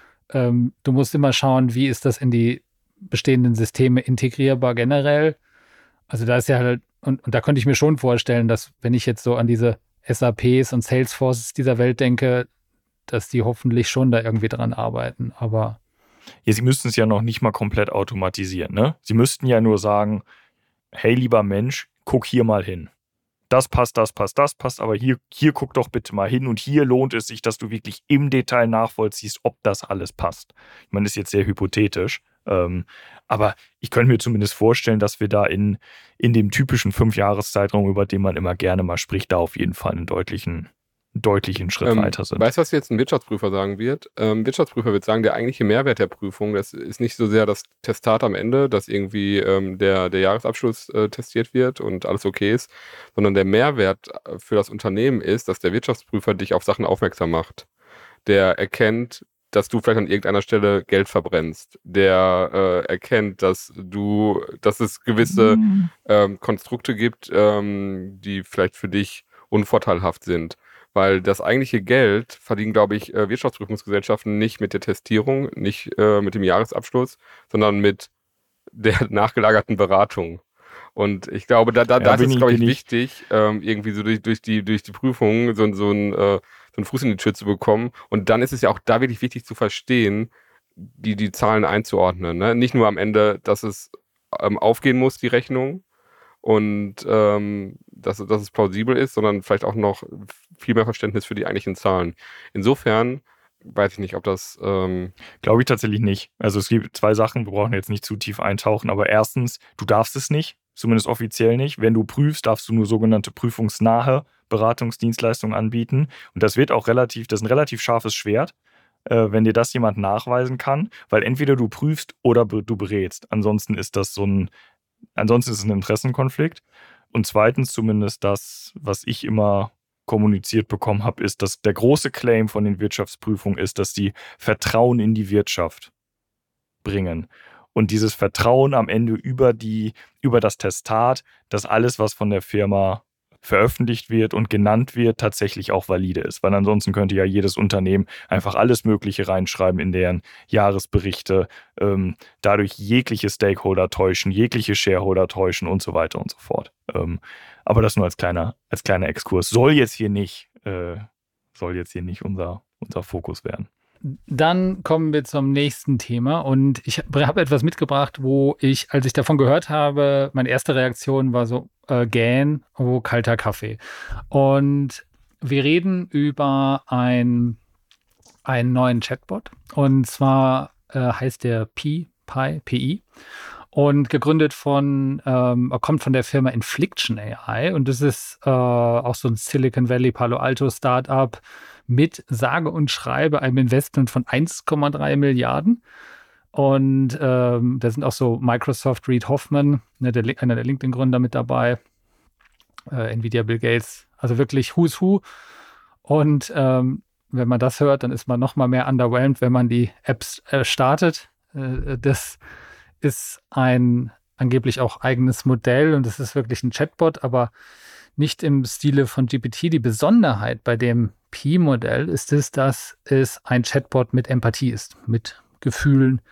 Ähm, du musst immer schauen, wie ist das in die bestehenden Systeme integrierbar generell. Also da ist ja halt, und, und da könnte ich mir schon vorstellen, dass wenn ich jetzt so an diese S A Ps und Salesforces dieser Welt denke, dass die hoffentlich schon da irgendwie dran arbeiten, aber Ja, sie müssten es ja noch nicht mal komplett automatisieren, ne? Sie müssten ja nur sagen, hey, lieber Mensch, guck hier mal hin. Das passt, das passt, das passt, aber hier, hier guck doch bitte mal hin und hier lohnt es sich, dass du wirklich im Detail nachvollziehst, ob das alles passt. Ich meine, das ist jetzt sehr hypothetisch, ähm, aber ich könnte mir zumindest vorstellen, dass wir da in, in dem typischen Fünf-Jahres-Zeitraum, über den man immer gerne mal spricht, da auf jeden Fall einen deutlichen, deutlichen Schritt Ähm, weiter sind. Weißt du, was jetzt ein Wirtschaftsprüfer sagen wird? Ähm, Wirtschaftsprüfer wird sagen, der eigentliche Mehrwert der Prüfung, das ist nicht so sehr das Testat am Ende, dass irgendwie ähm, der, der Jahresabschluss äh, testiert wird und alles okay ist, sondern der Mehrwert äh, für das Unternehmen ist, dass der Wirtschaftsprüfer dich auf Sachen aufmerksam macht. Der erkennt, dass du vielleicht an irgendeiner Stelle Geld verbrennst. Der äh, erkennt, dass du, dass es gewisse ähm, Konstrukte gibt, ähm, die vielleicht für dich unvorteilhaft sind. Weil das eigentliche Geld verdienen, glaube ich, äh, Wirtschaftsprüfungsgesellschaften nicht mit der Testierung, nicht äh, mit dem Jahresabschluss, sondern mit der nachgelagerten Beratung. Und ich glaube, da, da, Ja, da ist bin es, ich- glaube ich, bin ich- wichtig, ähm, irgendwie so durch, durch, die, durch die Prüfung so, so, ein, äh, so einen Fuß in die Tür zu bekommen. Und dann ist es ja auch da wirklich wichtig zu verstehen, die, die Zahlen einzuordnen. Ne? Nicht nur am Ende, dass es ähm, aufgehen muss, die Rechnung, und ähm, dass, dass es plausibel ist, sondern vielleicht auch noch viel mehr Verständnis für die eigentlichen Zahlen. Insofern weiß ich nicht, ob das ähm, Glaube ich tatsächlich nicht. Also es gibt zwei Sachen, wir brauchen jetzt nicht zu tief eintauchen, aber erstens, du darfst es nicht, zumindest offiziell nicht. Wenn du prüfst, darfst du nur sogenannte prüfungsnahe Beratungsdienstleistungen anbieten. Und das wird auch relativ, das ist ein relativ scharfes Schwert, äh, wenn dir das jemand nachweisen kann, weil entweder du prüfst oder be- du berätst. Ansonsten ist das so ein, ansonsten ist es ein Interessenkonflikt. Und zweitens zumindest das, was ich immer kommuniziert bekommen habe, ist, dass der große Claim von den Wirtschaftsprüfungen ist, dass sie Vertrauen in die Wirtschaft bringen. Und dieses Vertrauen am Ende über die, über das Testat, dass alles, was von der Firma veröffentlicht wird und genannt wird, tatsächlich auch valide ist. Weil ansonsten könnte ja jedes Unternehmen einfach alles Mögliche reinschreiben in deren Jahresberichte, ähm, dadurch jegliche Stakeholder täuschen, jegliche Shareholder täuschen und so weiter und so fort. Ähm, aber das nur als kleiner, als kleiner Exkurs. Soll jetzt hier nicht, äh, soll jetzt hier nicht unser, unser Fokus werden. dann kommen wir zum nächsten Thema und ich habe etwas mitgebracht, wo ich, als ich davon gehört habe, meine erste Reaktion war so, äh, gähn, oh, kalter Kaffee. Und wir reden über ein, einen neuen Chatbot. Und zwar äh, heißt der Pi, Pi, P I. Und gegründet von, ähm, kommt von der Firma Infliction A I. Und das ist äh, auch so ein Silicon Valley Palo Alto Startup mit sage und schreibe einem Investment von eins Komma drei Milliarden. Und ähm, da sind auch so Microsoft, Reid Hoffman, ne, der, einer der LinkedIn-Gründer mit dabei, äh, Nvidia, Bill Gates, also wirklich Who's Who. Und ähm, wenn man das hört, dann ist man noch mal mehr underwhelmed, wenn man die Apps äh, startet. Äh, das ist ein angeblich auch eigenes Modell und das ist wirklich ein Chatbot, aber nicht im Stile von G P T. Die Besonderheit bei dem Pi-Modell ist es, dass es ein Chatbot mit Empathie ist, mit Gefühlen,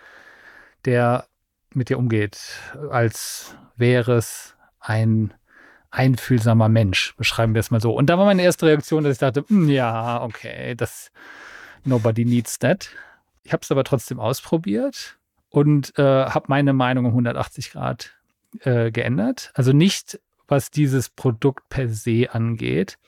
der mit dir umgeht, als wäre es ein einfühlsamer Mensch, beschreiben wir es mal so. Und da war meine erste Reaktion, dass ich dachte, ja, okay, das nobody needs that. Ich habe es aber trotzdem ausprobiert und äh, habe meine Meinung um hundertachtzig Grad äh, geändert. Also nicht, was dieses Produkt per se angeht,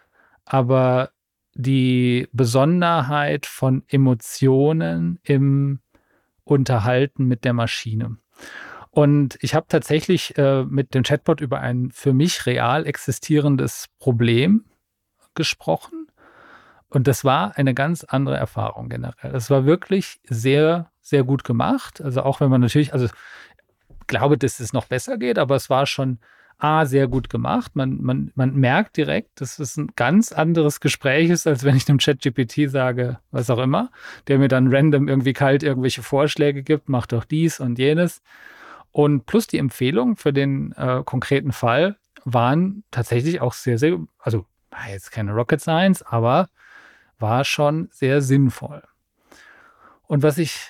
aber die Besonderheit von Emotionen im Unterhalten mit der Maschine. Und ich habe tatsächlich äh, mit dem Chatbot über ein für mich real existierendes Problem gesprochen. Und das war eine ganz andere Erfahrung generell. Es war wirklich sehr, sehr gut gemacht. Also auch wenn man natürlich, also ich glaube, dass es noch besser geht, aber es war schon A, sehr gut gemacht. Man, man, man merkt direkt, dass es ein ganz anderes Gespräch ist, als wenn ich einem ChatGPT sage, was auch immer, der mir dann random irgendwie kalt irgendwelche Vorschläge gibt, mach doch dies und jenes. Und plus die Empfehlungen für den äh, konkreten Fall waren tatsächlich auch sehr, sehr, also war jetzt keine Rocket Science, aber war schon sehr sinnvoll. Und was ich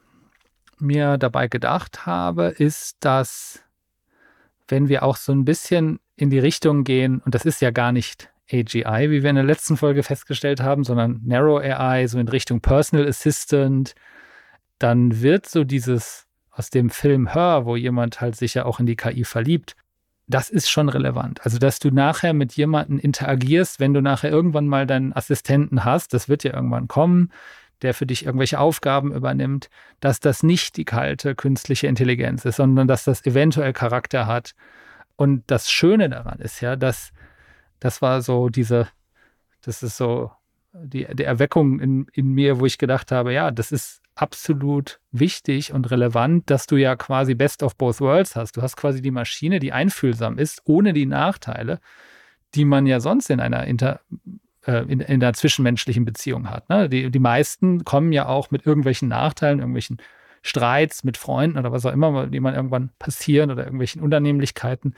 mir dabei gedacht habe, ist, dass wenn wir auch so ein bisschen in die Richtung gehen, und das ist ja gar nicht A G I, wie wir in der letzten Folge festgestellt haben, sondern Narrow A I, so in Richtung Personal Assistant, dann wird so dieses aus dem Film Her, wo jemand halt sich ja auch in die K I verliebt, das ist schon relevant. Also, dass du nachher mit jemandem interagierst, wenn du nachher irgendwann mal deinen Assistenten hast, das wird ja irgendwann kommen, der für dich irgendwelche Aufgaben übernimmt, dass das nicht die kalte künstliche Intelligenz ist, sondern dass das eventuell Charakter hat. Und das Schöne daran ist ja, dass das war so diese, das ist so die, die Erweckung in, in mir, wo ich gedacht habe, ja, das ist absolut wichtig und relevant, dass du ja quasi Best of both worlds hast. Du hast quasi die Maschine, die einfühlsam ist, ohne die Nachteile, die man ja sonst in einer Inter In, in einer zwischenmenschlichen Beziehung hat. Ne? Die, die meisten kommen ja auch mit irgendwelchen Nachteilen, irgendwelchen Streits mit Freunden oder was auch immer, die man irgendwann passieren oder irgendwelchen Unannehmlichkeiten.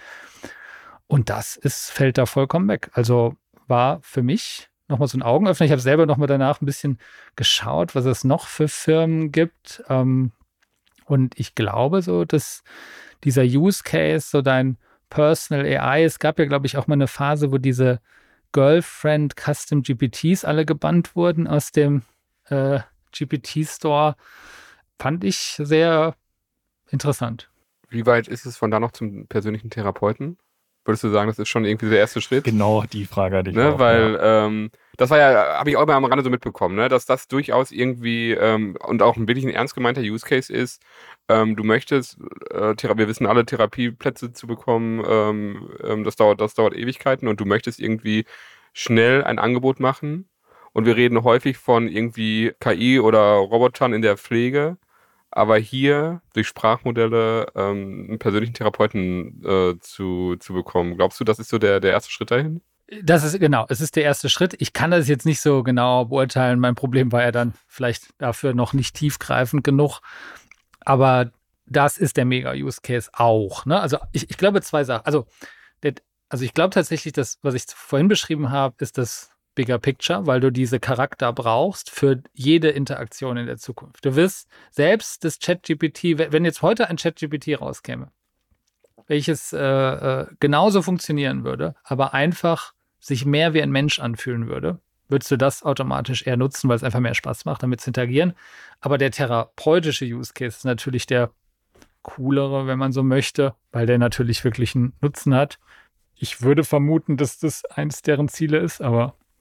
Und das ist, fällt da vollkommen weg. Also war für mich nochmal so ein Augenöffner. Ich habe selber nochmal danach ein bisschen geschaut, was es noch für Firmen gibt. Ähm, und ich glaube so, dass dieser Use Case, so dein Personal A I, es gab ja, glaube ich, auch mal eine Phase, wo diese Girlfriend Custom G P Ts alle gebannt wurden aus dem äh, G P T-Store, fand ich sehr interessant. Wie weit ist es von da noch zum persönlichen Therapeuten? Würdest du sagen, das ist schon irgendwie der erste Schritt? Genau, die Frage hatte ich ne, auch. Weil ja. ähm, das war ja, habe ich auch immer am Rande so mitbekommen, ne, dass das durchaus irgendwie ähm, und auch ein wirklich ein ernst gemeinter Use Case ist. Ähm, du möchtest, äh, Thera- wir wissen alle, Therapieplätze zu bekommen, ähm, ähm, das dauert, das dauert Ewigkeiten und du möchtest irgendwie schnell ein Angebot machen. Und wir reden häufig von irgendwie K I oder Robotern in der Pflege. Aber hier durch Sprachmodelle ähm, einen persönlichen Therapeuten äh, zu, zu bekommen. Glaubst du, das ist so der, der erste Schritt dahin? Das ist genau, es ist der erste Schritt. Ich kann das jetzt nicht so genau beurteilen. Mein Problem war ja dann vielleicht dafür noch nicht tiefgreifend genug. Aber das ist der Mega-Use-Case auch. Ne? Also ich, ich glaube zwei Sachen. Also, der, also ich glaube tatsächlich, dass, was ich vorhin beschrieben habe, ist das Bigger Picture, weil du diese Charakter brauchst für jede Interaktion in der Zukunft. Du wirst selbst das ChatGPT, wenn jetzt heute ein ChatGPT rauskäme, welches äh, äh, genauso funktionieren würde, aber einfach sich mehr wie ein Mensch anfühlen würde, würdest du das automatisch eher nutzen, weil es einfach mehr Spaß macht, damit zu interagieren. Aber der therapeutische Use Case ist natürlich der coolere, wenn man so möchte, weil der natürlich wirklich einen Nutzen hat. Ich würde vermuten, dass das eins deren Ziele ist, aber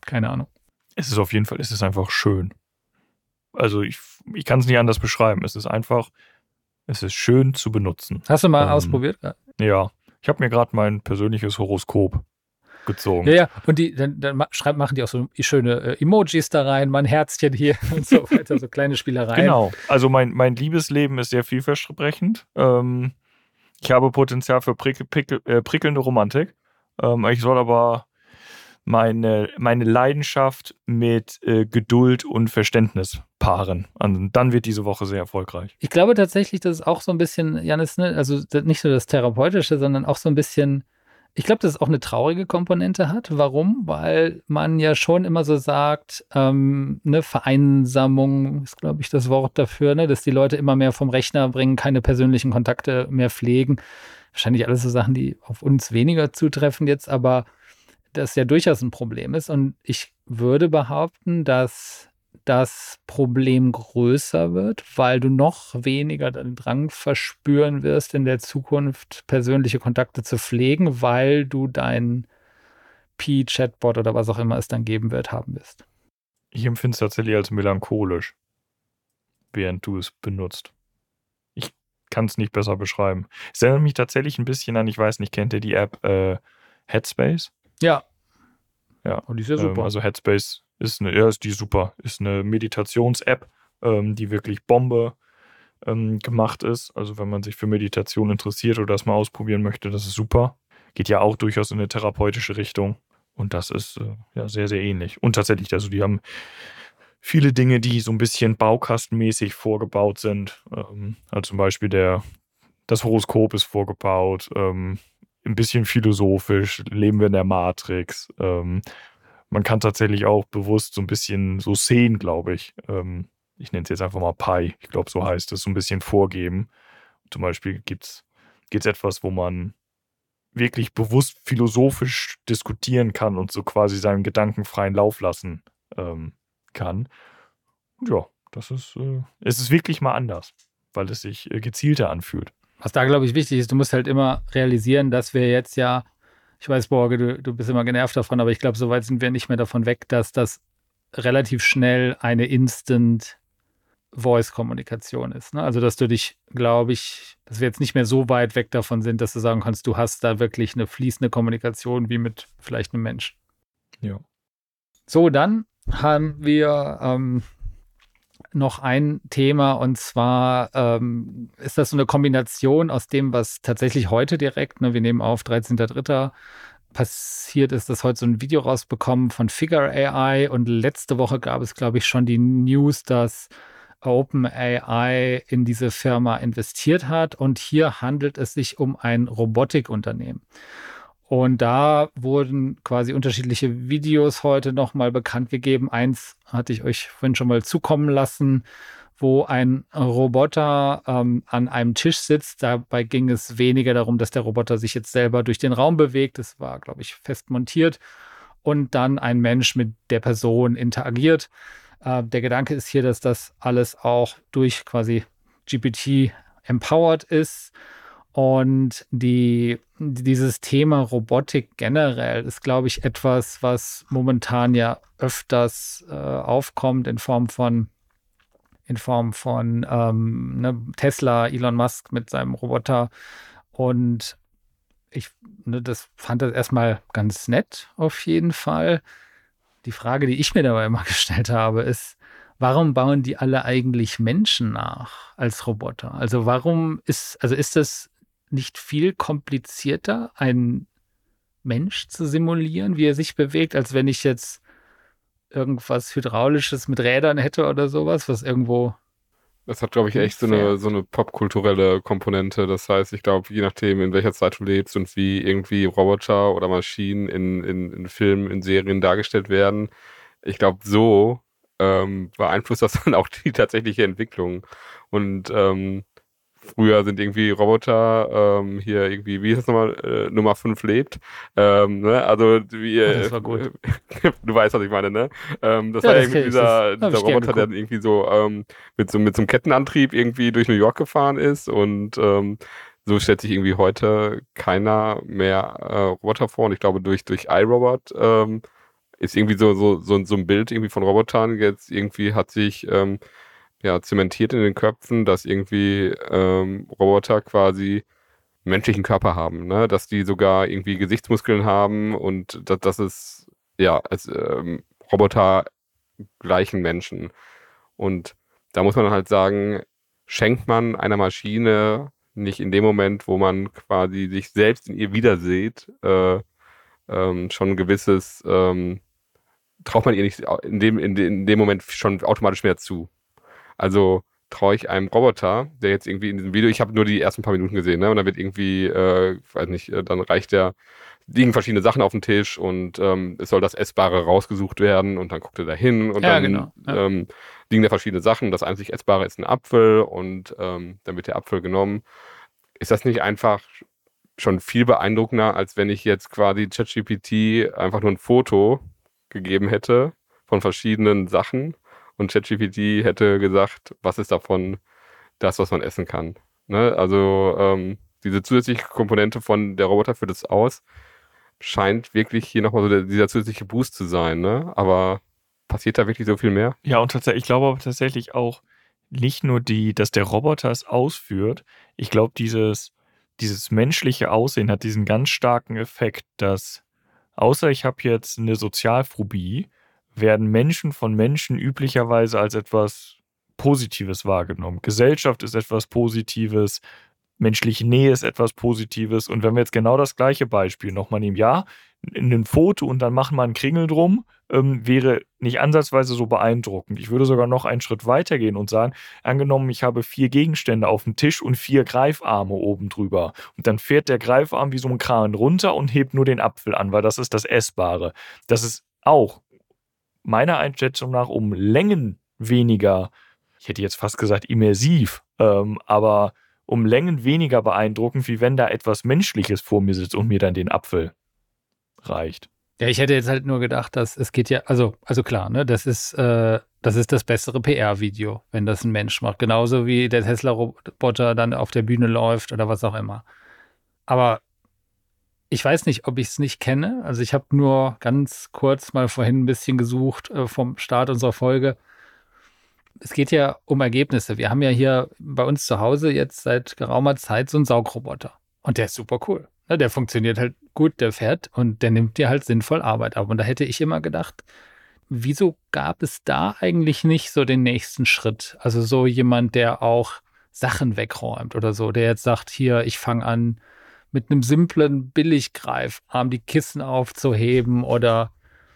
Keine Ahnung. Es ist auf jeden Fall, es ist einfach schön. Also ich, ich kann es nicht anders beschreiben. Es ist einfach, es ist schön zu benutzen. Hast du mal Ähm, ausprobiert? Ja, ich habe mir gerade mein persönliches Horoskop gezogen. Ja, ja. Und die, dann, dann ma- schreib, machen die auch so schöne äh, Emojis da rein, mal ein Herzchen hier und so weiter, so kleine Spielereien. Genau. Also mein, mein Liebesleben ist sehr vielversprechend. Ähm, ich habe Potenzial für prickel, prickel, äh, prickelnde Romantik. Ähm, ich soll aber meine, meine Leidenschaft mit äh, Geduld und Verständnis paaren. Und dann wird diese Woche sehr erfolgreich. Ich glaube tatsächlich, dass es auch so ein bisschen, Janis, ne, also das- nicht nur das Therapeutische, sondern auch so ein bisschen, ich glaube, dass es auch eine traurige Komponente hat. Warum? Weil man ja schon immer so sagt, ähm, ne, Vereinsamung ist, glaube ich, das Wort dafür, ne, dass die Leute immer mehr vom Rechner bringen, keine persönlichen Kontakte mehr pflegen. Wahrscheinlich alles so Sachen, die auf uns weniger zutreffen jetzt, aber das ja durchaus ein Problem ist. Und ich würde behaupten, dass das Problem größer wird, weil du noch weniger den Drang verspüren wirst, in der Zukunft persönliche Kontakte zu pflegen, weil du dein P-Chatbot oder was auch immer es dann geben wird, haben wirst. Ich empfinde es tatsächlich als melancholisch, während du es benutzt. Ich kann es nicht besser beschreiben. Es erinnert mich tatsächlich ein bisschen an, ich weiß nicht, kennt ihr die App äh, Headspace? Ja. Ja. Und die ist ja super. Ähm, also Headspace ist eine, ja, ist die super. Ist eine Meditations-App, ähm, die wirklich Bombe ähm, gemacht ist. Also wenn man sich für Meditation interessiert oder das mal ausprobieren möchte, das ist super. Geht ja auch durchaus in eine therapeutische Richtung. Und das ist äh, ja sehr, sehr ähnlich. Und tatsächlich, also die haben viele Dinge, die so ein bisschen baukastenmäßig vorgebaut sind. Ähm, also zum Beispiel der, das Horoskop ist vorgebaut, ähm, ein bisschen philosophisch, leben wir in der Matrix. Ähm, man kann tatsächlich auch bewusst so ein bisschen so Szenen, glaube ich, ähm, ich nenne es jetzt einfach mal Pi, ich glaube, so heißt es, so ein bisschen vorgeben. Zum Beispiel gibt es etwas, wo man wirklich bewusst philosophisch diskutieren kann und so quasi seinen Gedanken freien Lauf lassen ähm, kann. Und ja, das ist, äh, es ist wirklich mal anders, weil es sich äh, gezielter anfühlt. Was da, glaube ich, wichtig ist, du musst halt immer realisieren, dass wir jetzt ja, ich weiß, Borge, du, du bist immer genervt davon, aber ich glaube, so weit sind wir nicht mehr davon weg, dass das relativ schnell eine Instant Voice-Kommunikation ist. Ne? Also, dass du dich, glaube ich, dass wir jetzt nicht mehr so weit weg davon sind, dass du sagen kannst, du hast da wirklich eine fließende Kommunikation wie mit vielleicht einem Menschen. Ja. So, dann haben wir ähm, noch ein Thema, und zwar ähm, ist das so eine Kombination aus dem, was tatsächlich heute direkt, ne, wir nehmen auf, dreizehnter dritter passiert ist, dass heute so ein Video rausbekommen von Figure A I, und letzte Woche gab es, glaube ich, schon die News, dass OpenAI in diese Firma investiert hat, und hier handelt es sich um ein Robotikunternehmen. Und da wurden quasi unterschiedliche Videos heute nochmal bekannt gegeben. Eins hatte ich euch vorhin schon mal zukommen lassen, wo ein Roboter ähm, an einem Tisch sitzt. Dabei ging es weniger darum, dass der Roboter sich jetzt selber durch den Raum bewegt. Das war, glaube ich, fest montiert. Und dann ein Mensch mit der Person interagiert. Äh, der Gedanke ist hier, dass das alles auch durch quasi G P T empowered ist. Und die, dieses Thema Robotik generell ist, glaube ich, etwas, was momentan ja öfters äh, aufkommt in Form von, in Form von ähm, ne, Tesla, Elon Musk mit seinem Roboter. Und ich ne, das fand das erstmal ganz nett auf jeden Fall. Die Frage, die ich mir dabei immer gestellt habe, ist, warum bauen die alle eigentlich Menschen nach als Roboter? Also warum ist, also ist das nicht viel komplizierter, einen Mensch zu simulieren, wie er sich bewegt, als wenn ich jetzt irgendwas Hydraulisches mit Rädern hätte oder sowas, was irgendwo. Das hat, glaube ich, echt so eine, so eine popkulturelle Komponente. Das heißt, ich glaube, je nachdem, in welcher Zeit du lebst und wie irgendwie Roboter oder Maschinen in, in, in Filmen, in Serien dargestellt werden, ich glaube, so ähm, beeinflusst das dann auch die tatsächliche Entwicklung. Und ähm, früher sind irgendwie Roboter ähm, hier irgendwie, wie ist das nochmal, äh, Nummer fünf lebt. Ähm, ne? Also wie, Oh, das war gut. du weißt, was ich meine, ne? Ähm, das Ja, war das irgendwie kenn ich, dieser, das hab dieser ich gern Roboter, der geguckt. irgendwie so, ähm, mit so mit so einem Kettenantrieb irgendwie durch New York gefahren ist, und ähm, so stellt sich irgendwie heute keiner mehr äh, Roboter vor, und ich glaube, durch, durch iRobot ähm, ist irgendwie so, so, so, so ein Bild irgendwie von Robotern jetzt irgendwie hat sich ähm, ja, zementiert in den Köpfen, dass irgendwie ähm, Roboter quasi menschlichen Körper haben, ne? Dass die sogar irgendwie Gesichtsmuskeln haben und dass, dass es ja als ähm, Roboter gleichen Menschen. Und da muss man dann halt sagen, schenkt man einer Maschine nicht in dem Moment, wo man quasi sich selbst in ihr wiedersieht, äh, ähm, schon ein gewisses, ähm, traut man ihr nicht in dem, in, de, in dem Moment schon automatisch mehr zu. Also traue ich einem Roboter, der jetzt irgendwie in diesem Video, ich habe nur die ersten paar Minuten gesehen, ne? Und dann wird irgendwie, äh, weiß nicht, äh, dann reicht der, liegen verschiedene Sachen auf dem Tisch und ähm, es soll das Essbare rausgesucht werden und dann guckt er da hin und Ja, dann genau, ja. ähm, liegen da verschiedene Sachen. Das einzig Essbare ist ein Apfel und ähm, dann wird der Apfel genommen. Ist das nicht einfach schon viel beeindruckender, als wenn ich jetzt quasi ChatGPT einfach nur ein Foto gegeben hätte von verschiedenen Sachen und ChatGPT hätte gesagt, was ist davon das, was man essen kann. Ne? Also ähm, diese zusätzliche Komponente von der Roboter führt es aus, scheint wirklich hier nochmal so der, dieser zusätzliche Boost zu sein. Ne? Aber passiert da wirklich so viel mehr? Ja, und tatsächlich, ich glaube aber tatsächlich auch nicht nur die, dass der Roboter es ausführt. Ich glaube, dieses, dieses menschliche Aussehen hat diesen ganz starken Effekt, dass, außer ich habe jetzt eine Sozialphobie, werden Menschen von Menschen üblicherweise als etwas Positives wahrgenommen. Gesellschaft ist etwas Positives, menschliche Nähe ist etwas Positives. Und wenn wir jetzt genau das gleiche Beispiel nochmal nehmen, ja, ein Foto und dann machen wir einen Kringel drum, ähm, wäre nicht ansatzweise so beeindruckend. Ich würde sogar noch einen Schritt weiter gehen und sagen, angenommen, ich habe vier Gegenstände auf dem Tisch und vier Greifarme oben drüber. Und dann fährt der Greifarm wie so ein Kran runter und hebt nur den Apfel an, weil das ist das Essbare. Das ist auch meiner Einschätzung nach um Längen weniger, ich hätte jetzt fast gesagt immersiv, ähm, aber um Längen weniger beeindruckend, wie wenn da etwas Menschliches vor mir sitzt und mir dann den Apfel reicht. Ja, ich hätte jetzt halt nur gedacht, dass es geht ja, also, also klar, ne, das ist, äh, das ist das bessere P R-Video, wenn das ein Mensch macht. Genauso wie der Tesla-Roboter dann auf der Bühne läuft oder was auch immer. Aber ich weiß nicht, ob ich es nicht kenne. Also ich habe nur ganz kurz mal vorhin ein bisschen gesucht äh, vom Start unserer Folge. Es geht ja um Ergebnisse. Wir haben ja hier bei uns zu Hause jetzt seit geraumer Zeit so einen Saugroboter. Und der ist super cool. Ja, der funktioniert halt gut, der fährt und der nimmt dir halt sinnvoll Arbeit ab. Und da hätte ich immer gedacht, wieso gab es da eigentlich nicht so den nächsten Schritt? Also so jemand, der auch Sachen wegräumt oder so, der jetzt sagt, hier, ich fange an, mit einem simplen Billiggreifarm die Kissen aufzuheben oder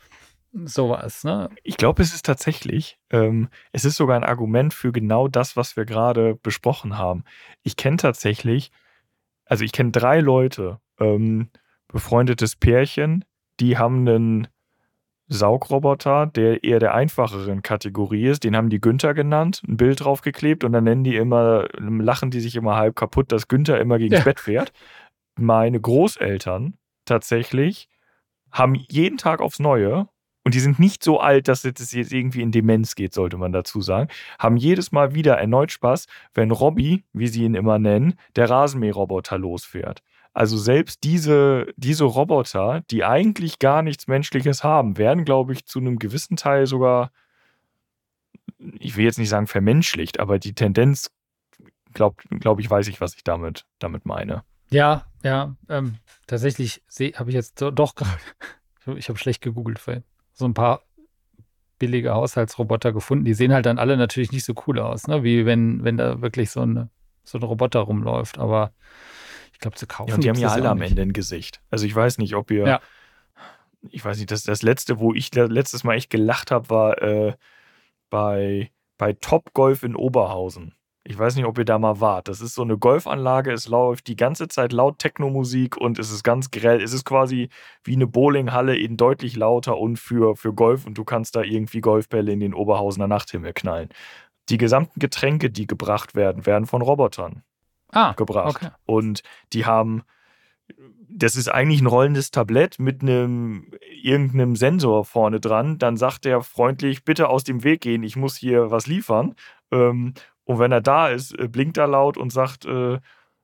sowas, ne? Ich glaube, es ist tatsächlich, ähm, es ist sogar ein Argument für genau das, was wir gerade besprochen haben. Ich kenne tatsächlich, also ich kenne drei Leute, ähm, befreundetes Pärchen, die haben einen Saugroboter, der eher der einfacheren Kategorie ist. Den haben die Günther genannt, ein Bild draufgeklebt und dann nennen die immer, lachen die sich immer halb kaputt, dass Günther immer gegens Ja. Bett fährt. Meine Großeltern tatsächlich haben jeden Tag aufs Neue, und die sind nicht so alt, dass es jetzt irgendwie in Demenz geht, sollte man dazu sagen, haben jedes Mal wieder erneut Spaß, wenn Robby, wie sie ihn immer nennen, der Rasenmäherroboter losfährt. Also selbst diese, diese Roboter, die eigentlich gar nichts Menschliches haben, werden, glaube ich, zu einem gewissen Teil sogar, ich will jetzt nicht sagen vermenschlicht, aber die Tendenz, glaube glaub ich, weiß ich, was ich damit, damit meine. Ja, ja, ähm, tatsächlich habe ich jetzt do, doch gerade, ich habe schlecht gegoogelt, vorhin, so ein paar billige Haushaltsroboter gefunden. Die sehen halt dann alle natürlich nicht so cool aus, ne? Wie wenn, wenn da wirklich so, eine, so ein Roboter rumläuft. Aber ich glaube, zu kaufen. Ja, und die haben gibt's ja das alle auch am nicht. Ende ein Gesicht. Also ich weiß nicht, ob ihr, Ja. ich weiß nicht, das, das letzte, wo ich letztes Mal echt gelacht habe, war äh, bei, bei Top Golf in Oberhausen. Ich weiß nicht, ob ihr da mal wart. Das ist so eine Golfanlage, es läuft die ganze Zeit laut Techno-Musik und es ist ganz grell. Es ist quasi wie eine Bowlinghalle, eben deutlich lauter und für, für Golf und du kannst da irgendwie Golfbälle in den Oberhausener Nachthimmel knallen. Die gesamten Getränke, die gebracht werden, werden von Robotern Ah, gebracht. okay. Und die haben, das ist eigentlich ein rollendes Tablett mit einem irgendeinem Sensor vorne dran. Dann sagt der freundlich, bitte aus dem Weg gehen, ich muss hier was liefern. Ähm, und wenn er da ist, blinkt er laut und sagt, äh,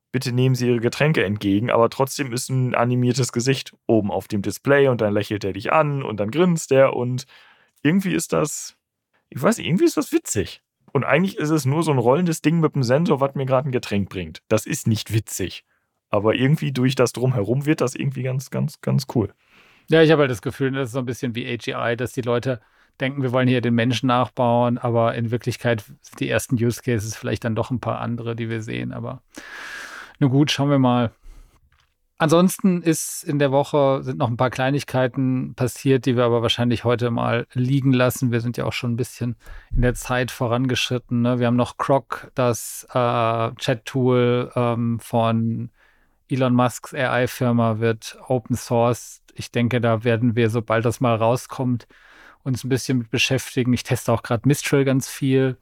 bitte nehmen Sie Ihre Getränke entgegen, aber trotzdem ist ein animiertes Gesicht oben auf dem Display und dann lächelt er dich an und dann grinst er und irgendwie ist das, ich weiß nicht, irgendwie ist das witzig. Und eigentlich ist es nur so ein rollendes Ding mit dem Sensor, was mir gerade ein Getränk bringt. Das ist nicht witzig. Aber irgendwie durch das Drumherum wird das irgendwie ganz, ganz, ganz cool. Ja, ich habe halt das Gefühl, das ist so ein bisschen wie A G I, dass die Leute denken, wir wollen hier den Menschen nachbauen, aber in Wirklichkeit die ersten Use Cases vielleicht dann doch ein paar andere, die wir sehen. Aber na gut, schauen wir mal. Ansonsten ist in der Woche, sind noch ein paar Kleinigkeiten passiert, die wir aber wahrscheinlich heute mal liegen lassen. Wir sind ja auch schon ein bisschen in der Zeit vorangeschritten. Ne? Wir haben noch Grok, das äh, Chat-Tool ähm, von Elon Musks A I-Firma wird Open Source. Ich denke, da werden wir, sobald das mal rauskommt, uns ein bisschen mit beschäftigen. Ich teste auch gerade Mistral ganz viel.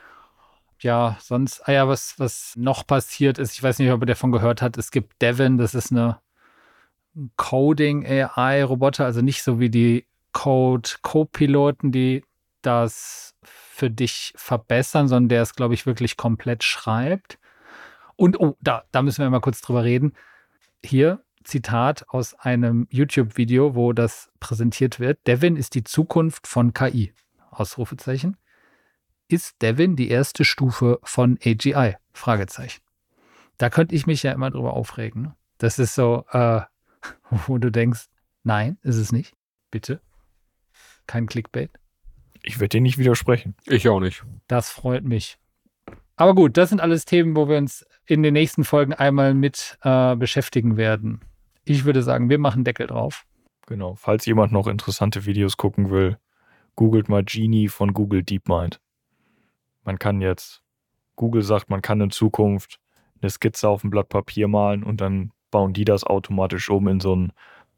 Ja, sonst, ah ja, was, was noch passiert ist, ich weiß nicht, ob ihr davon gehört habt, es gibt Devin, das ist eine Coding-A I-Roboter, also nicht so wie die Code-Co-Piloten, die das für dich verbessern, sondern der es, glaube ich, wirklich komplett schreibt. Und, oh, da, da müssen wir mal kurz drüber reden. Hier, Zitat aus einem YouTube-Video, wo das präsentiert wird. Devin ist die Zukunft von K I. Ausrufezeichen. Ist Devin die erste Stufe von A G I? Fragezeichen. Da könnte ich mich ja immer drüber aufregen. Ne? Das ist so, äh, wo du denkst, nein, ist es nicht. Bitte. Kein Clickbait. Ich werde dir nicht widersprechen. Ich auch nicht. Das freut mich. Aber gut, das sind alles Themen, wo wir uns in den nächsten Folgen einmal mit äh, beschäftigen werden. Ich würde sagen, wir machen Deckel drauf. Genau. Falls jemand noch interessante Videos gucken will, googelt mal Genie von Google DeepMind. Man kann jetzt, Google sagt, man kann in Zukunft eine Skizze auf ein Blatt Papier malen und dann bauen die das automatisch um in so ein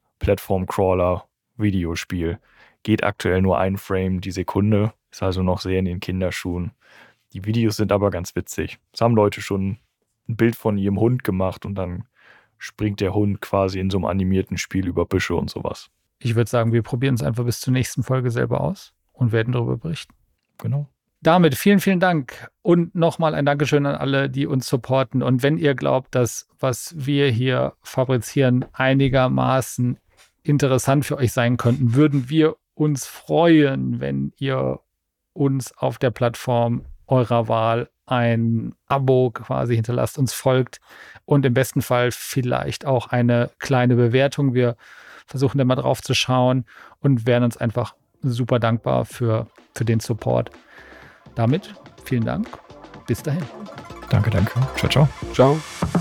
Plattform-Crawler-Videospiel. Geht aktuell nur ein Frame die Sekunde, ist also noch sehr in den Kinderschuhen. Die Videos sind aber ganz witzig. Es haben Leute schon ein Bild von ihrem Hund gemacht und dann springt der Hund quasi in so einem animierten Spiel über Büsche und sowas. Ich würde sagen, wir probieren es einfach bis zur nächsten Folge selber aus und werden darüber berichten. Genau. Damit vielen, vielen Dank und nochmal ein Dankeschön an alle, die uns supporten. Und wenn ihr glaubt, dass was wir hier fabrizieren einigermaßen interessant für euch sein könnten, würden wir uns freuen, wenn ihr uns auf der Plattform eurer Wahl ein Abo quasi hinterlasst, uns folgt und im besten Fall vielleicht auch eine kleine Bewertung. Wir versuchen da mal drauf zu schauen und wären uns einfach super dankbar für, für den Support. Damit vielen Dank. Bis dahin. Danke, danke. Ciao, ciao. Ciao.